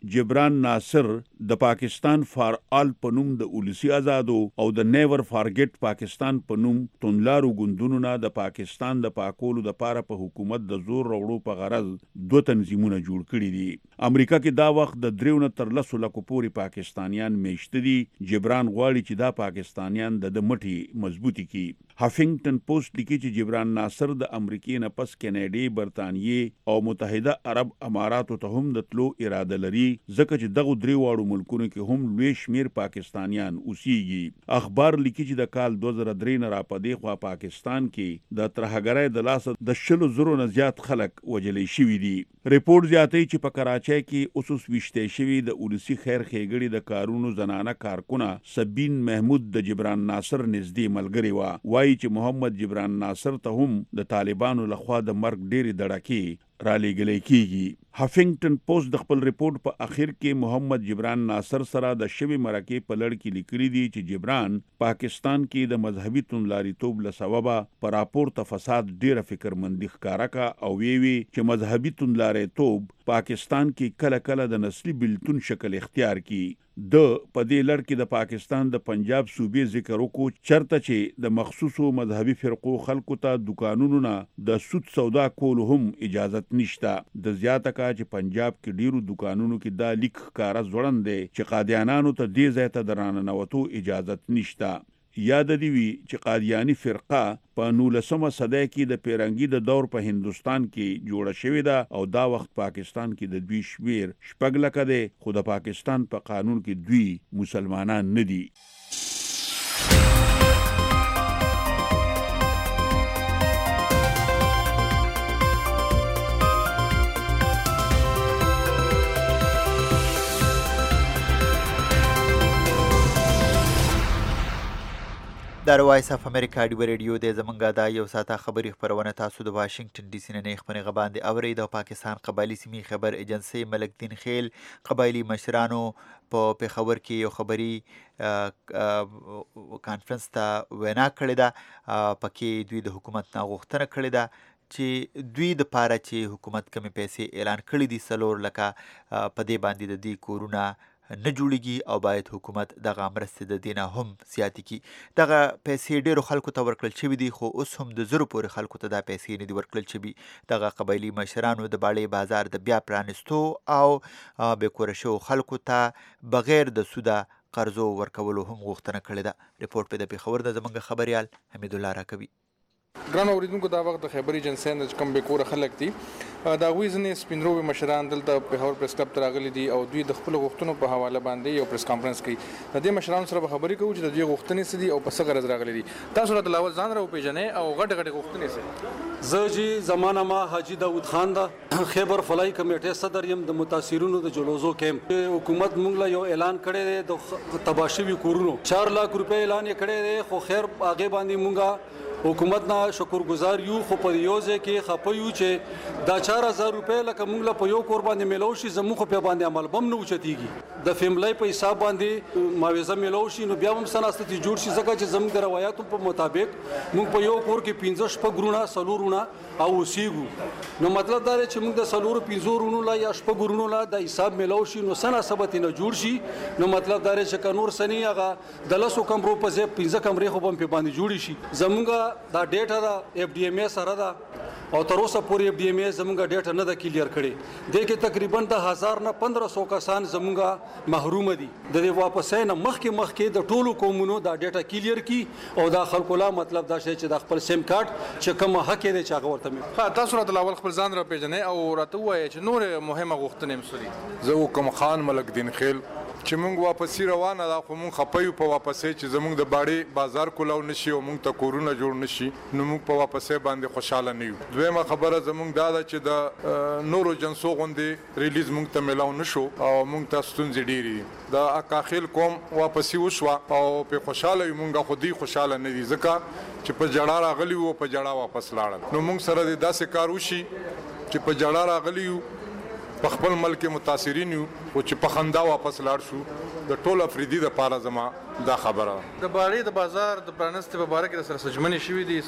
جبران ناصر د پاکستان فار آل په نوم د ولسی آزادو او د نیور فارګټ پاکستان په نوم توندلارو ګوندونو نه د پاکستان د پاکولو د پاره په حکومت د زور وروړو په غرض دوه تنظیمونه جوړ کړي دي. امریکا کې دا وخت د 3 نه تر 10 لکو پورې پاکستانیان میشته دي. جبران غواړي چې دا پاکستانیان د مټي مضبوطی کی. هافینګټن پوسټ لیکي چې جبران ناصر د امریکای نه پس کینیډي، برتانیې او متحده عرب اماراتو ته هم د تلو اراده لري، ځکه چې دغه درې واړو ملکونو کې هم لوی شمیر پاکستانیان اوسېږي. اخبار لیکي چې د کال 2003 نه راپدې خوا پاکستان کې د ترهګرۍ د لاسه د 100,000 نه زیات خلک وژلې شوي دي. ریپورت زیاتوي چې په کراچۍ کې اوسوس ویشتې شوي د ولسی خیر ښېګړې د کارونو زنانه کارکونه سبین محمود د جبران ناصر نږدې ملګرې وه. وایي چې محمد جبران ناصر ته هم د طالبانو لخوا د مرګ ډېرې دړکې رالیږلی کیږي. هافینګټن پوسټ د خپل ریپورت په اخر کې محمد جبران ناصر سره د شوی مرکې په لړ کې لیکلي دي چې جبران پاکستان کې د مذهبي توندلاریتوب له سببه په راپورته فساد ډیره فکرمندي ښکاره کا او وی چې مذهبي توندلاریتوب پاکستان کې کله کله د نسلی بلتون شکل اختیار کی. د پدې لړ کې د پاکستان د پنجاب صوبې ذکر وکړو چرته چې د مخصوصو مذهبي فرقو خلکو ته دکانونو نه د سود سودا کول هم اجازت نشته. د زیاته کا چې پنجاب کې ډیرو دکانونو کې دا لیک ښکارا ځوړند دی چې قادیانانو ته دې ځای ته درننوتو اجازت نشته. یاد دی وی چې قادیانی فرقه په 19مه صدۍ کې د پیرنګي د دور په هندستان کې جوړه شوې ده او دا وخت پاکستان کې د دوی شمیر 6 لکه دی، خو د پاکستان په قانون کې دوی مسلمانان نه دي. د وایس اف امریکا ډیو ریډیو د زمونږه دا یو ساته خبري خبرونه تاسو د واشنگټن ډي سي نه خبرونه باندې اوري. د پاکستان قبایلی سیمې خبر ایجنسی ملک دین خیل قبایلی مشرانو په پیښور کې یو خبري کانفرنس ته وینا کړې ده. پکې دوی د حکومت نه غوښتنه کړې ده چې دوی د پاره چې حکومت کمې پیسې اعلان کړې دي 4 لکه په دې باندې د دې کورونه نه جوړیږي او باید حکومت دغه مرستې د دینه هم زیاتې کی. دغه پیسې ډیرو خلکو ته ورکړل شوي دي، خو اوس هم د 0 پورې خلکو ته دا پیسې نه دي ورکړل شوي. دغه قبایلي مشرانو د باړې بازار د بیا پرانستو او بېکوره شوو خلکو ته بغیر د سوده قرضو ورکولو هم غوښتنه کړې ده. ریپورټ په د پېښور د زموږ خبریال حمیدالله راکوي. ګران اوریدونکو، دا وخت د خبري ایجنسی نه کوم بېکوره خلک دي د هغوی ځینې سپینروبې مشران دلته پېښور پریس کلب ته راغلي دي او دوی د خپلو غوښتنو په حواله باندې یو پریس کانفرنس کوي. د دې مشرانو سره به خبرې کوو چې د دوی غوښتنې څه دي او په څه غرض راغلي دي. تاسو راته اول ځان راوپېژنئ او غټې غټې غوښتنې څه؟ زه چې زما نامه حاجي داود خان ده، خیبر فلای کمیټې صدر یم د متاثرینو د جلوزو کیمپ. حکومت موږ له یو اعلان کړی دی د تباه شوي کورونو 4 لک روپۍ اعلان یې کړی دی، خو خیر هغې باندې موږ حکومت نه شکرګزار یو، خو په یو ځای کې خفه یو چې دا 4000 روپۍ لکه موږ له په یو کور باندې میلاو شي زموږ خو په باندې عمل بم نه اوچتېږي. د فیملی په حساب باندې معاوضه میلاو شي نو بیا هم څه ناستې جوړ شي، ځکه چې زموږ د روایاتو په مطابق موږ په یو کور کې 15-16 ورونه 4 ورونه او اوسېږو. نو مطلب دا دی چې موږ د 4-5 ورونو لا یا 6 ورونو لا د حساب میلاو شي نو څه ناسبت نه جوړ شي. نو مطلب دا دی چې که نور سني هغه د 10 کمرو په ځای 15 کمرې خو به په باندې جوړې شي. زموږ دا ډیټا دا اف ډي ایم اے سره ده او تر اوسه پورې اف ډي ایم اے زموږ ډیټا نه ده کلیر کړې. دې کې تقریبا د 1000 نه 1500 کسان زموږ محروم دي. د دې واپسې نه مخکې د ټولو قومونو دا ډیټا کلیر کی او دا خلکو لا مطلب دا شی چې د خپل سیم کارت چې کوم حق دی چې هغه ورته ها. تاسو راته اول خپل ځان راپېژنئ او راته ووایئ چې نور مهمه غوښتنې څه دي؟ زه حکم خان ملک دین خیل چې موږ واپسی روانه ده، خو موږ خپه یو په واپسې چې زموږ د باړې بازار کولاو نشي او موږ ته کورونه جوړ نشي نو موږ په واپسې باندې خوشحاله نه یو. دویمه خبره زموږ دا ده چې د نورو جنسو غوندې ریلیز موږ ته میلاو نشو او موږ ته ستونزې ډېرې دي. د اکاخیل قوم واپسی وشوه او په خوشحاله یو، موږ خو دوی خوشحاله نه دي ځکه چې په جړا راغلي وو په جړا واپس لاړل. نو موږ سره د داسې کار وشي چې په جړا راغلي یو په خپل ملک متاثرین یو او چې په خندا واپس لاړ شو. د ټول افریدي د پاره زما دا خبره. د باړې د بازار د پرانستې په باره کې د سره سجمنې شوي دي،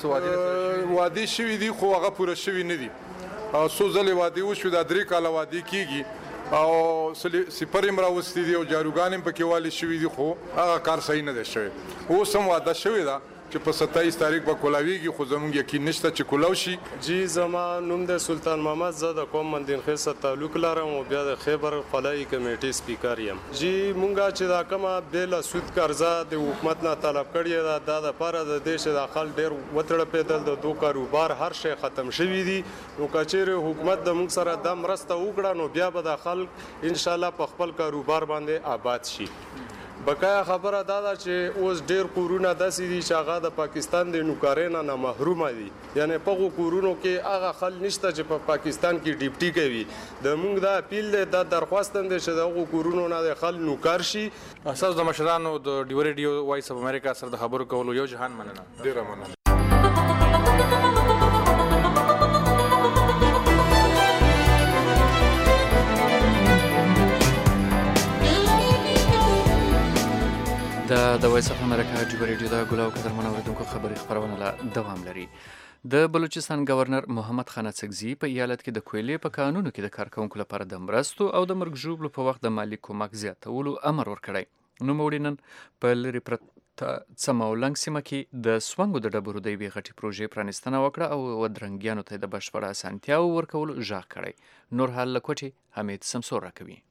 څه وعدې شوي دي خو هغه پوره شوي نه دي. څو ځلې وعدې وشوې، دا 3 کاله وعدې کېږي او سپر هم راوستي دي او جاروګان هم پکې والي شوي دي، خو هغه کار صحیح نه دی شوی. اوس هم واده شوې ده چې په 27 تاریخ به کولاویږي، خو زموږ یقین نشته چې کولاو شي. جی زما نوم د سلطان محمد، زه د قوم مندین خیل سره تعلق لرم او بیا د خیبر فلاحي کمیټې سپیکر یم. جی مونږه چې دا کومه بېله سود قرضه د حکومت نه طلب کړې ده، دا دپاره د دې چې د خلک ډېر وتړپېدل، د دو کاروبار هر شی ختم شوي دي. نو که چیرې حکومت د مونږ سره دا مرسته وکړه نو بیا به د خلک انشاءالله په خپل کاروبار باندې آباد شي. بقایا خبره دا ده چې اوس ډېر کورونه داسې دي چې هغه د پاکستان د نوکرۍ نه محرومه دي، یعنې په هغو کورونو کې هغه خلک نشته چې په پاکستان کې ډیپټي کوي. د موږ دا اپیل دی، دا درخواست هم دی چې د هغو کورونو نه د خلک نوکر شي. اساس د مشرانو د ډیو ریډیو وایس اف امریکا سره د خبرو کولو یو جهان مننه. ډېره مننه. د وایس اف امریکا ډیو ریډیو د ګلاو قدرمنو اوریدونکو خبري خبرونه لا دوام لري. د بلوچستان گورنر محمد خان اڅکزي په ایالت کې د کویلې په قانونو کې د کارکونکو لپاره د مرستو او د مرګ ژوبلو په وخت د مالی کومک زیاتولو امر ورکړی. نوموړي نن په لرې پرته څماولنګ سیمه کې د سونګو د ډبرو د یوې غټې پروژې پرانستنه وکړه او ودرنګیانو ته د بشپړه اسانتیاو ورکولو غږ کړی. نور حال له کوټې حمید سمسور راکوي.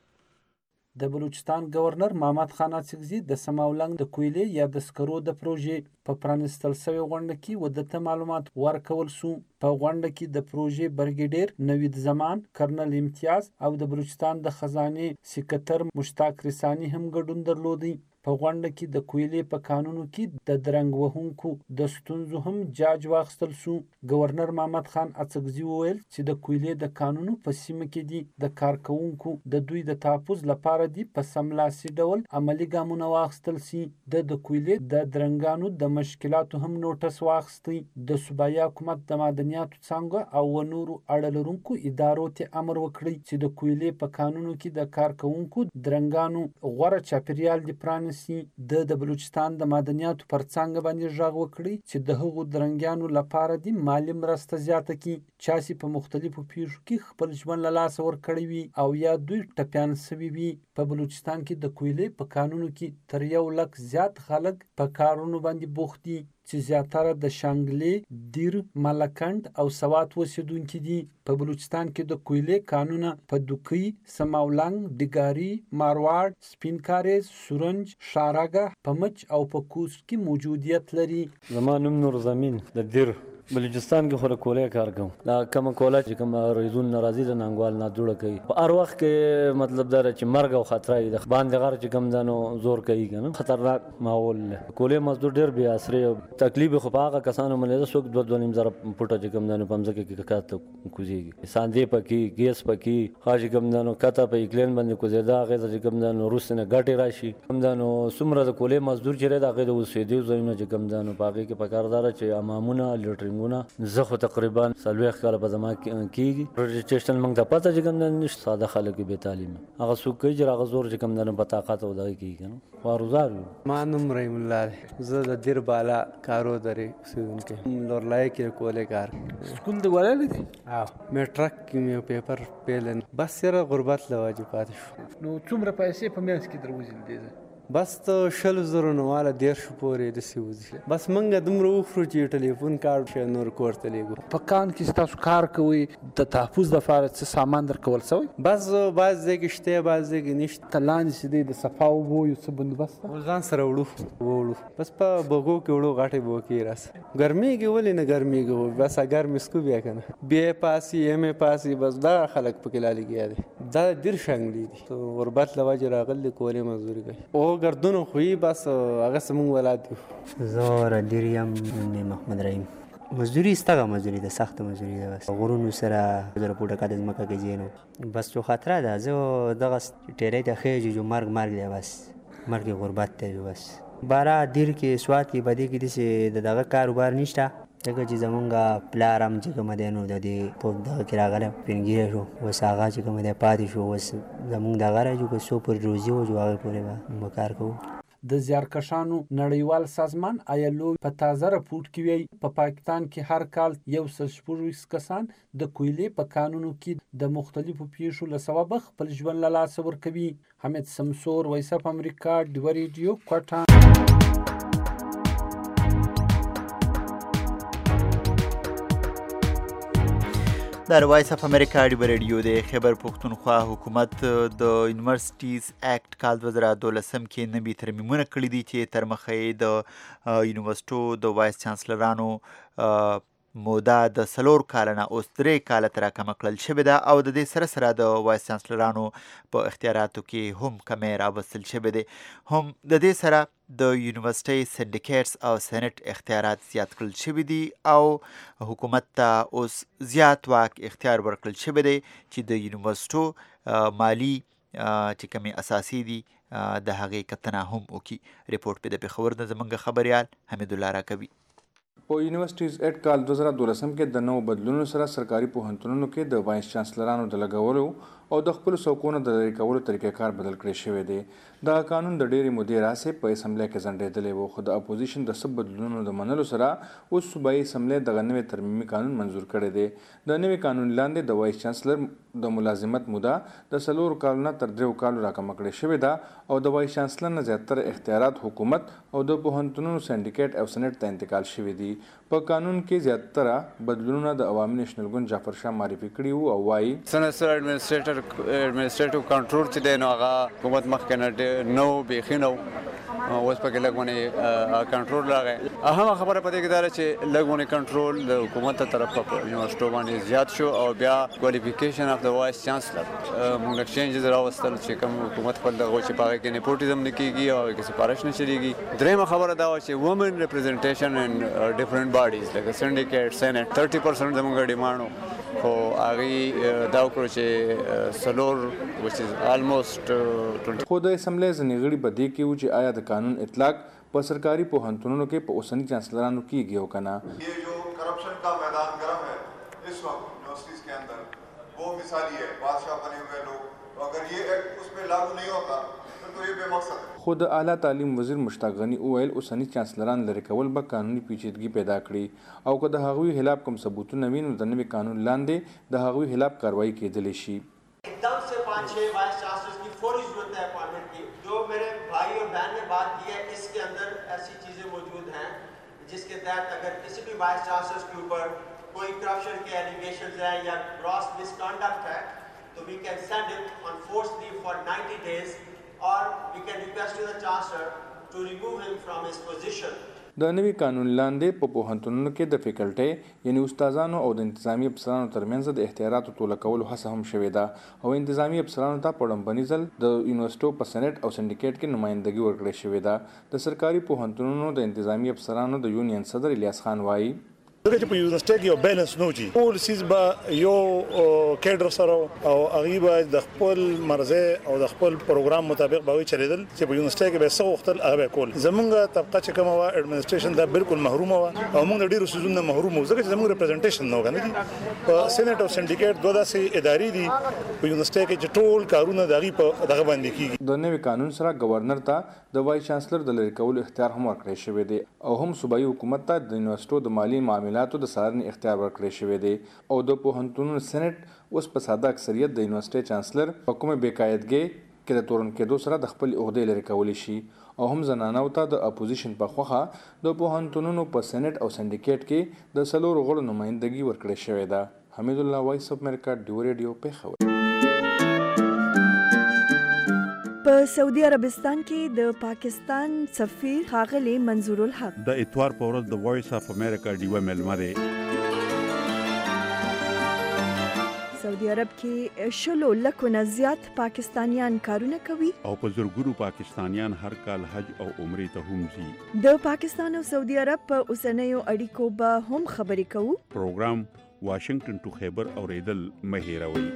د بلوچستان گورنر محمد خان اڅکزي د سماولنګ د کویلې یا د سکرو د پروژې په پرانستل شوې غونډه کې ودته معلومات ورکول سو. په غونډه کې د پروژې برګیډیر نوید زمان، کرنل امتیاز او د بلوچستان د خزانې سکرتر مشتاق رسانی هم ګډون درلودي. په غونډه کې د کویلې په قانونو کې د درنګ وهونکو د ستونزو هم جاج واخیستل سو. گورنر محمد خان اڅکزي وویل چې د کویلې د قانونو په سیمه کې دي د کارکونکو د دوی د تحفظ لپاره دي په سملاسي ډول عملی ګامونه واخیستل سي. د کویلې د درنګانو د مشکلاتو هم نوټس واخیستی. د صوبایي حکومت د معدنیاتو څانګه او نورو اړه لرونکو ادارو ته امر وکړي چې د کویلې په قانونو کې د کارکونکو درنګانو غوره چاپیریال دي پرانیسي. د بلوچستان د معدنیاتو پر څانګه باندې غږ وکړي چې د هغو درنګانو لپاره دي مالی مرسته زیاته کړي چا چې په مختلفو پیښو کې خپل ژوند له لاسه ورکړی وي او یا دوی ټپیان سوي وي. په بلوچستان کې د کویلې په قانونو کې تر 1 لک زیات خلک په کارونو باندې بوخت دي چې زیاتره د شانګلې، دیر، ملکنډ او سوات اوسیدونکي دي. په بلوچستان کې د کویلې قانونه په دوکۍ، سماولنګ، ډګاري، مارواړ، سپین کاریز، سورنج، شارګه، پمچ او په کوز کې موجودیت لري. زما نوم نور زمین د دیر بلوچستان کې خو د کولې کار کوم. دا کومه کوله چې کوم ریزون ناراضي د ننګوال نه جوړه کوي په هر وخت کې مطلب دا چې مرګ او خطر دی د باندې غر چې کوم دانو زور کوي کنه خطرناک ماحول. کولې مزدور ډېر بیا اثر تکلیف خو په هغه کسانو باندې څوک 2.5 زره پټه چې کوم دانو پمځکه کې کاته کوزيږي ساندې پکې ګیس پکې خاص کوم دانو کاته په اکلین باندې کوزیدا غیر چې کوم دانو روسنه ګټي راشي کوم دانو سمره د کولې مزدور چې دا غیر اوسېدي زوینه چې کوم دانو پاګه کې پکاردار چې امامونه لټرینګ زه خو تقریبا 40 کال په زما کېږي. رجسټریشن موږ ته پته چې کوم نشته، ساده خلک به تعلیم هغه څوک کوي چې هغه زور چې کوم نه په طاقت او دغه کېږي کنه واروزار. ما نوم رحیم الله، زه د دیر بالا کارو درې اوسېدونکی لورلای کې کولې کار سکول دی ولې دي او مې ټرک کې مې پیپر پیلن بس سره غربت لواجب پاتې شو. نو څومره پیسې په میاشت کې دروځي دي؟ بس ته 100,000 نواله 150 پورې د سیوځي. بس منګه دومره وخورو چې ټلیفون کارت شه نور کور ته لګو. په کان کې تاسو کار کوي د تحفظ لپاره څه سامان درکول شوی؟ بس باز ځای شته باز ځای نشته. تلان سي د صفاو وو یو څه بندوبست ځان سره وړو بس په بغو کې وړو غاټي بو کې راس ګرمي کې ولې نه ګرمي کې بس اگر مسکو بیا کنه بي پاسي ام پاسي بس دا خلک پکې لالي کېږي. دا ډیر شنګلي دي تو غربت لواجه راغلي کولې مزدوري کوي او گردونو خویی بس هغه سمون ولادو. زه ډیریم محمد رحیم مزدوری ستغه مزدوری ده سخت مزدوری ده بس غرونو سره زره پوټه کده مکه کې جینو بس جو خطر ده زه دغه ټیری ته خېج جو مرګ دی بس مرګ غربت ته بس بارا دیر کې سوات کې بده کې دي دغه کاروبار نشته دغه چې زمونږه پلارم چې کوم دی نو د دې په دغه کې راغله پنګیره شو وس هغه چې کوم دی پاتې شو وس زمونږ دغه راځو که سو پر روزي او جو هغه پورې به کار کوو. د زیارکشانو نړیوال سازمان ILO په تازه راپورټ کې وایي په پاکستان کې هر کال 140 کسان د کویلې په کانونو کې د مختلفو پیښو له سببه خپل ژوند له لاسه ورکوي. حمید سمسور، وایس اف امریکا، ډیوه ریډیو، کوټه. د وایس اف امریکا ډیوه ریډیو د خیبر پښتونخوا حکومت د یونیورسټیز اکټ کال 2012 کې نوي ترمیمونه کړي دي چې تر مخه یې د یونیورسټو د وایس چانسلرانو موده د 4 کاله نه اوس 3 کاله ته راکمه کړل شوې ده او د دې سره سره د وایس چانسلرانو په اختیاراتو کې هم کمی راوستل شوی دی. هم د دې سره د یونیورسټۍ سنډیکیټس او سینټ اختیارات زیات کړل شوي دي او حکومت ته اوس زیات واک اختیار ورکړل شوی دی چې د یونیورسټو مالی چې کومې اساسي دي د هغې کتنه هم وکړي. ریپورټ په د پېښور نه زموږ خبریال حمید الله راکوي. په یونیورسټیز اکټ کال 2012 کې د نوو بدلونونو سره سرکاري پوهنتونونو کې د وایس چانسلرانو د لګولو او د خپل څوکونو د لرې کولو طریقې کار بدل کړی شوی دی. دا قانون د ډېرې مودې راهیسې په اسمبلی کې ځنډېدلی و خو د اپوزیشن د څه بدلونونو د منلو سره اوس صوبایي اسمبلی دغه نوی ترمیمي قانون منظور کړی دی. د نوي قانون لاندې د وایس چانسلر د ملازمت موده د 4 کالو نه تر 3 کالو راکمه کړې شوې ده او د وایس چانسلر نه زیاتره اختیارات حکومت او د پوهنتونونو سنډیکیټ او سنټ ته انتقال شوي دي. په قانون کې زیاتره بدلونونه د عوامي نېشنل ګوند جعفر شاه معرفي کړي وو او وایي سنټر اډمنسټریټیو کنټرول چې دی نو هغه حکومت مخکې نه نو بیخي نو اوس پکې لږ کنټرول راغی. اهمه خبره په دې کې دا ده چې لږ کنټرول د حکومت تر طرفه په یونیورسټو باندې زیات شو او بیا کوالیفیکیشن اف د وایس چانسلر موږ ایکسچینجز راوستل چې کوم حکومت خپل دغه چې په هغه کې نیپوټیزم نه کیږي او کې سفارش نه چلیږي. درېیمه خبره دا چې وومن ریپرزنټیشن ان ډیفرنٹ باډیز لکه سنډیکیټ سینټ 30% زموږ ډیمانډ خو هغه دا وکړو چې سلور which is almost 20. خو د اسمبلی ځینې غړي په دې کې وو چې آیا د قانون اطلاق په سرکاري پوهنتونونو کې په اوسني چانسلرانو کیږي او کنه. یہ جو کرپشن کا میدان گرم ہے اس وقت یونیورسٹیز کے اندر وہ مثالی ہے. بادشاہ بنے ہوئے لوگ اگر یہ ایکٹ اس پہ لاگو نہیں ہوتا تو یہ بے مقصد ہے. خو د اعلی تعلیم وزیر مشتاق غني وویل اوسني چانسلران لري کول به قانوني پیچیدګي پیدا کړي او که د هغوی خلاف کوم ثبوتونه وي نو د نوي قانون لاندې د هغوی خلاف کاروایی کېدلی شي. एकदम से 5-6 वाइस चांसलर्स की फौरी जरूरत है अपॉइंटमेंट की. जो मेरे भाई और बहन ने बात की है इसके अंदर ऐसी चीजें मौजूद हैं जिसके तहत अगर किसी भी वाइस चांसलर्स के ऊपर कोई करप्शन के एलिगेशंस हैं या ग्रॉस मिसकंडक्ट है तो we can send it on force leave for 90 days or we can request to the chancellor to remove him from his position. د نوي قانون لاندې په پوهنتونونو کې د فیکلټۍ یعنی استادانو او د انتظامی افسرانو ترمنځ د احتیاطاتو توله کولو هڅه هم شوې ده او انتظامی افسرانو ته په لومړني ځل د یونیورسټو په سنټ او سنډیکیټ کې نمایندګي ورکړې شوې ده. د سرکاري پوهنتونونو د انتظامی افسرانو د یونین صدر الیاس خان وایي دغه چې په یونیورسيټي کې یو بیلانس نه وي ټول سیس به یو کیډر سره او هغه به د خپل مرزه او د خپل پروګرام مطابق به چلیدل چې په یونیورسيټي کې به څه وختل هغه کول. زمونږ طبقه چې کومه وا اډمنسټریشن دا بالکل محروم و او موږ ډیرو سيزونو محروم وو ځکه چې زموږ ریپرزنټیشن نه وګڼي په سېنات او سنډیکیټ دوه داسې ادارې دي په یونیورسيټي کې چې ټول کارونه دغه په دغه باندې کیږي. د نوي قانون سره گورنر ته د وایس چانسلر د لری کولو اختیار هم ورکړی شوی دی او هم صوبایي حکومت ته د یونیورسيټو د مالی معاملاتو د څارنې اختیار ورکړی شوی دی او د پوهنتونونو سنټ اوس په ساده اکثریت د یونیورسيټي چانسلر په کومه بېقاعدګۍ کې د تورن کېدو سره د خپل عہدې لري کولی شي او هم زنانو ته د اپوزیشن په خوخه د پوهنتونونو په سنټ او سنډیکیټ کې د 4 غړو نمائندګي ورکړی شوی ده. حمید الله، وایس اف امریکا، ډیو ریډیو، پیښور. په سعودي عربستان کې د پاکستان سفیر ښاغلی منظور الحق د اتوار په ورځ د وایس اف امریکا ډیوه مېلمه دی. سعودي عرب کې 100 لکو نه زیات پاکستانیان کارونه کوي او په زرګونو پاکستانیان هر کال حج او عمرې ته هم ځي. د پاکستان او سعودي عرب په اوسنیو اړیکو به هم خبرې کوو. پروګرام واشنگټن ټو خیبر اوریدل مه هیروئ.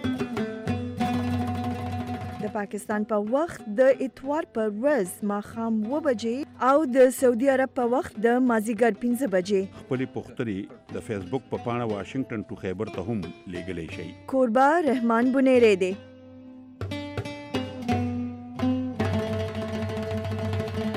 د پاکستان په وخت د اتوار پر ورځ ماښام 2 بجې او د سعودي عرب په وخت د مازیګر 5 بجې خپلې پوښتنې د فیسبوک په پاڼه واشنگټن ټو خیبر ته هم لیږلی شئ. کوربه رحمان بنیری دی.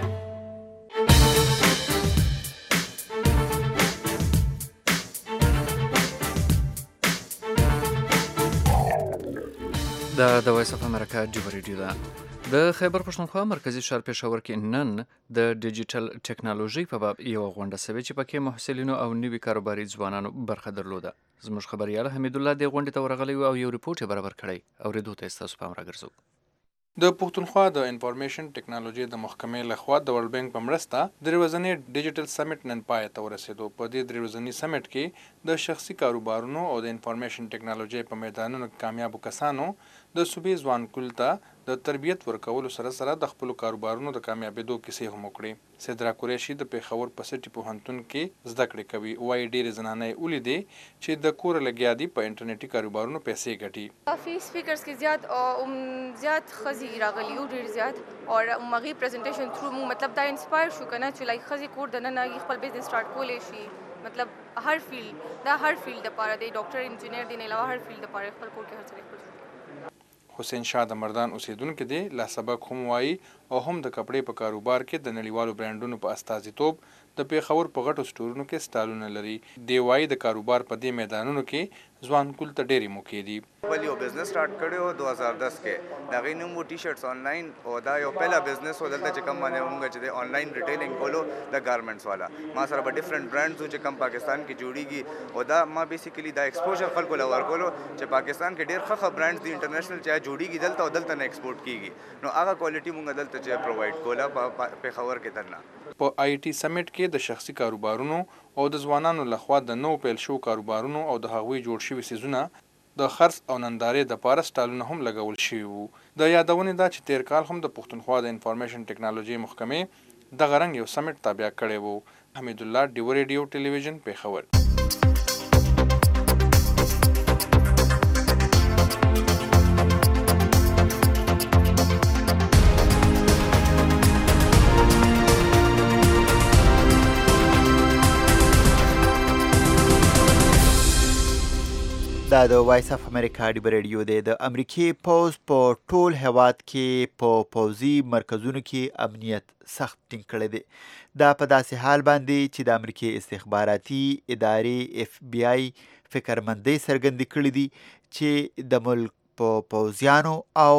دا د وایس اف امریکا ډیو ریډیو ده. د خیبر پښتونخوا مرکزی ښار پېښور کې نن د ډیجیټل ټیکنالوژي په باب یو غونډه سوې چې پکې محصلینو او نوي کاروباري ځوانانو برخه درلوده. زموږ خبريال حمید الله د غونډې ته ورغلی او یو ریپورت برابر کړی او ریدو ته تاسو پام راګرځو. د پښتونخوا د انفارمیشن ټیکنالوژي د محکمې لخوا د ورلد بانک په مرسته د ورځنی ډیجیټل سمیټ نن پای ته ورسېدو. په دې د ورځنی سمیټ کې د شخصي کاروبارونو او د انفارمیشن ټیکنالوژي په میدانونو کې کامیابو کسانو د صوبې ځوانکول ته د تربیت ورکولو سره سره د خپل کاروبارونو د کامیابېدو کیسې هم وکړي. سدرا قریشي د پېښور په سټي پوهنتون کې زده کړې کوي. وایي ډېرې زنانې ولیدې چې د کور لګیا دي په انټرنیټي کاروبارونو پیسې ګټي. کافي سپیکرز کې زیات خزي راغلي او ډېر زیات او مغي پریزنټیشن تھرو مطلب دا انسپایر شو کنه چې لایک خزي کور د نن خپل بزنس سٹارټ کولې شي. مطلب هر فیلډ لپاره دی ډاکټر انجینیر دی نه علاوه هر فیلډ لپاره خپل کور کې هر څه خپل. حسین شاه د مردان اوسیدونکو دی لا سبق هم وایي او هم د کپړې په کاروبار کې د نړیوالو برانډونو په استازیتوب د پېښور په غټو سټورونو کې سټالونه لري. دی وایي د کاروبار په دې میدانونو کې ځوانکول ته ډېرې موقع دي. بل یو بزنس سٹارټ کړو 2010 کې دا غي نوم ټي شرټس آنلاین او دا یو پهلا بزنس و دلته چې کم باندې موږ چې آنلاین ریټیلینګ کولو د ګارمنټس والا ما سره به ډیفرنٹ برانډز چې کم پاکستان کې جوړیږي او دا ما بیسیکلی دا ایکسپوژر خلکو لور کولو چې پاکستان کې ډېر ښه برانډز دي انټرنیشنل چې جوړیږي دلته او دلته نه ایکسپورټ کیږي نو هغه کوالټي موږ دلته چې پرووایډ کوله په پېښور کې درنه. په آی ټي سمیټ کې د شخصي کاروبارونو او د ځوانانو لخوا د نو پیل شو کاروبارونو او د هغوی جوړ شوي سیزونه د خرڅ او نندارې د پاره سټالونه هم لګول شوي وو. د یادونې دا چې تیر کال هم د پښتونخوا د انفارمیشن ټیکنالوژي محکمې د غرنګ یو سمیټ تابع کړی وو. حمید الله ډیو ریډیو ټلویزیون پېښور. دا د وایس اف امریکا ډیو ریډیو دی. د امریکای پوز په ټول هیواد کې په پوزي مرکزونو کې امنیت سخت ټینګ کړی دی. دا په داسې حال باندې چې د امریکای استخباراتي ادارې اف بی آی فکرمندۍ څرګندې کړې دي چې د ملک په پوزیانو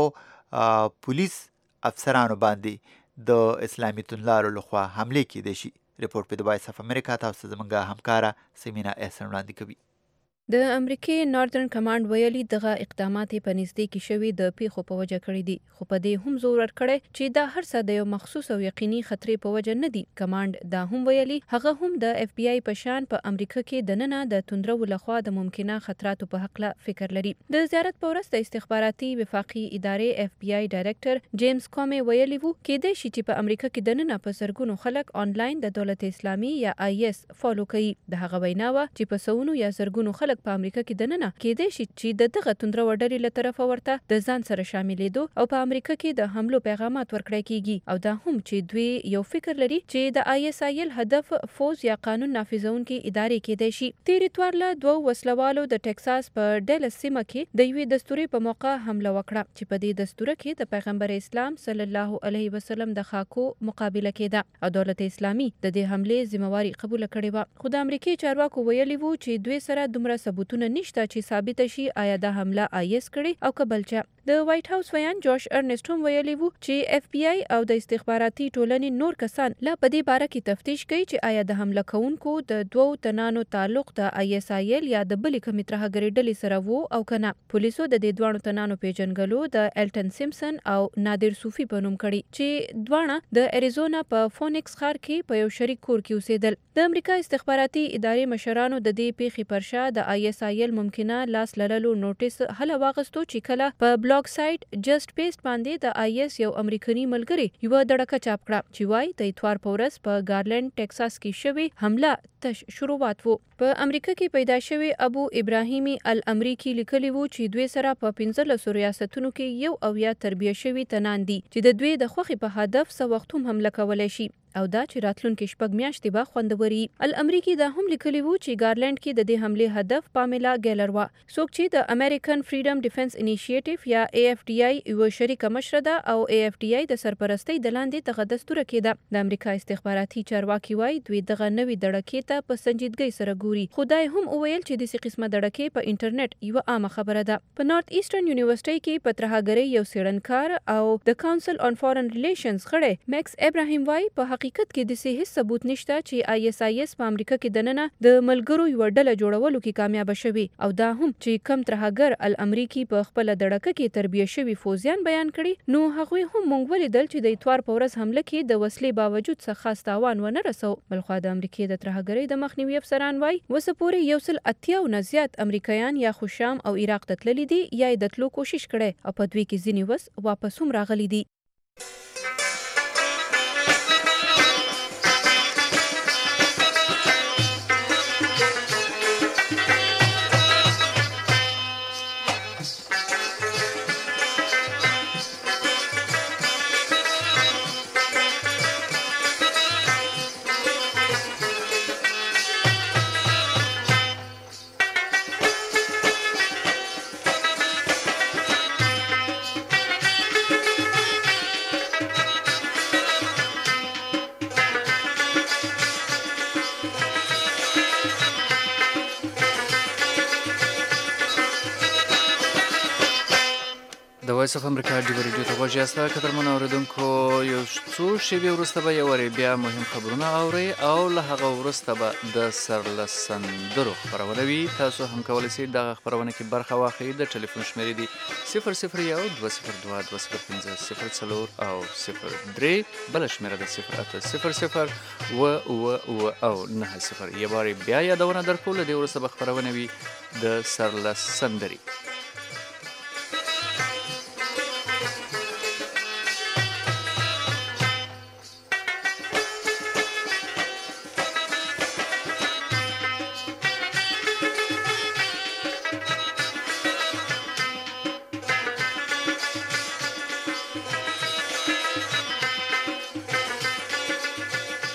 او پولیس افسرانو باندې د اسلامي توندلارو لخوا حمله کېدای شي. ریپورټ په د وایس اف امریکا تاسو زموږ همکاره سمینا احسن وړاندې کوي. د امریکای ناردرن کمانډ ویلي دغه اقدامات په نږدې کې شوي د پیښو په وجه کړی دي خو په دې هم زور ورکړی چې دا هر څه د یو مخصوص او یقیني خطرې په وجه نه دي. کمانډ دا هم ویلي هغه هم د اف بی آی په شان په امریکا کې د ننه د توندرو لخوا د ممکنه خطراتو په حق له فکر لري. د زیارت په ورځ د استخباراتي وفاقي ادارې اف بی آی ډایرکټر جیمز کومي ویلي وو کېدای شي چې په امریکا کې د ننه په زرګونو خلک آنلاین د دولت اسلامي یا آی اس فالو کوي. د هغه ویناوه چې په سونو یا زرګونو خلک په امریکا کې د ننه کېدای شي چې د دغه توندره وډرې له طرفه ورته د ځان سره شاملېدو او په امریکا کې د حملو پیغامات ورکړی کیږي او دا هم چې دوی یو فکر لري چې د آی اس آی ال هدف فوز یا قانون نافذونکي ادارې کېدای شي. تیر اتوار له دوه وسلوالو د ټکساس په ډلس سیمه کې د یوې دستوري په موقع حمله وکړه چې په دې دستوره کې د پیغمبر اسلام صلی الله علیه وسلم د خاکو مقابله کېده او دولت اسلامي د دې حمله ذمہواری قبول کړې و. خو د امریکای چارواکو ویلي وو چې دوی سره دومره ثبوتونه نشته چې ثابت شي آیا دا حمله آی اس کړي او که بل چا. د وایټ هاوس ویان جوش ارنسټ هم ویلي وو چې اف بی آی او د استخباراتي ټولنې نور کسان لا په دې باره کې تفتیش کوي چې آیا د حمله کوونکو د دوو تنانو تعلق د آی اس آی ال یا د بلې کومې ترهګرۍ ډلې سره وو او کنه. پولیسو د دې دوه تنانو پیژنګلو د الټن سیمسن او نادر صوفي په نوم کړي چې دوه د اریزونا په فونیکس ښار کې په یو شریک کور کې اوسېدل. د امریکا استخباراتي ادارې مشرانو د دې پیښې پر شا د آی اس آی ال ممکنه لاس لرلو نوټیس هله واغستو چې کله په بلاګ سایټ جست پیسټ باندې د آی اس یو امریکایي ملګری یو دړکه چاپ کړه چې وایي د اتوار په ورځ په ګارلند ټکساس کې شوی حمله تش شروعات وو. په امریکا کې پیدا شوی ابو ابراهیمي الامریکی لیکلی وو چې دوی سره په 15 ریاستونو کې یو او یا تربیه شوی تنان دي چې د دوی د خوخي په هدف سو وخت هم حمله کولای شي. او دا چې راتلونکي 6 میاشتې به خوندوري. الامریکي دا هم لیکلی وو چې ګارلند کې د دې حمله هدف پامیلا ګیلر وا، څوک چې د امریکن فریډم ډیفنس انیشیټیو یا AFDI یو شریک مشره ده او AFDI د سرپرستی د لاندې دغه دستور کېده. د امریکا استخباراتي چارواکي وایي دوی دغه نوې دړکې ته په سنجیدګۍ سره ګوري. خدای هم وویل چې داسې قسمه دړکې په انټرنیټ یوه عامه خبره ده. په نارت ایسټرن یونیورسيټي کې په ترهګرۍ یو څېړنکار او د کاونسل آن فارن ریلیشنز غړی میکس ابراهیم وایي په حقیقت کې داسې هیڅ ثبوت نشته چې ISIS په امریکا کې دننه د ملګرو یوه ډله جوړولو کې کامیابه شوي، او دا هم چې کم ترهګر الامریکي په خپله دړکه کې تربیه شوي فوزیان بیان کړي، نو هغوی هم موږ ولیدل چې د اتوار په ورځ حمله کې د وسلې باوجود څه خاص تاوان ونه رسو. بلخوا د امریکې د ترهګرۍ د مخنیوي افسران وایي وسه پورې 180 نه زیات امریکایان یا خو شام او عراق ته تللي دي یا یې د تلو کوشش کړی او په دوی کې ځینې وس واپس هم راغلي دي. د وایس اف امریکا ډیو ریډیو ته غوږ یاست. قدرمنو اوریدونکو، یو څو شېبې وروسته به یو وارې بیا مهم خبرونه اورئ او له هغه وروسته به د سرلس سندرو خپرونه وي. تاسو هم کولی شئ دغه خپرونه کې برخه واخلئ. د ټلیفون شمېرې دي 001 202 205 04 او 03، بله شمېره ده 0800 و او 90. یو وارې بیا یادونه درکړو، له دې وروسته به خپرونه وي د سرلس سندرې.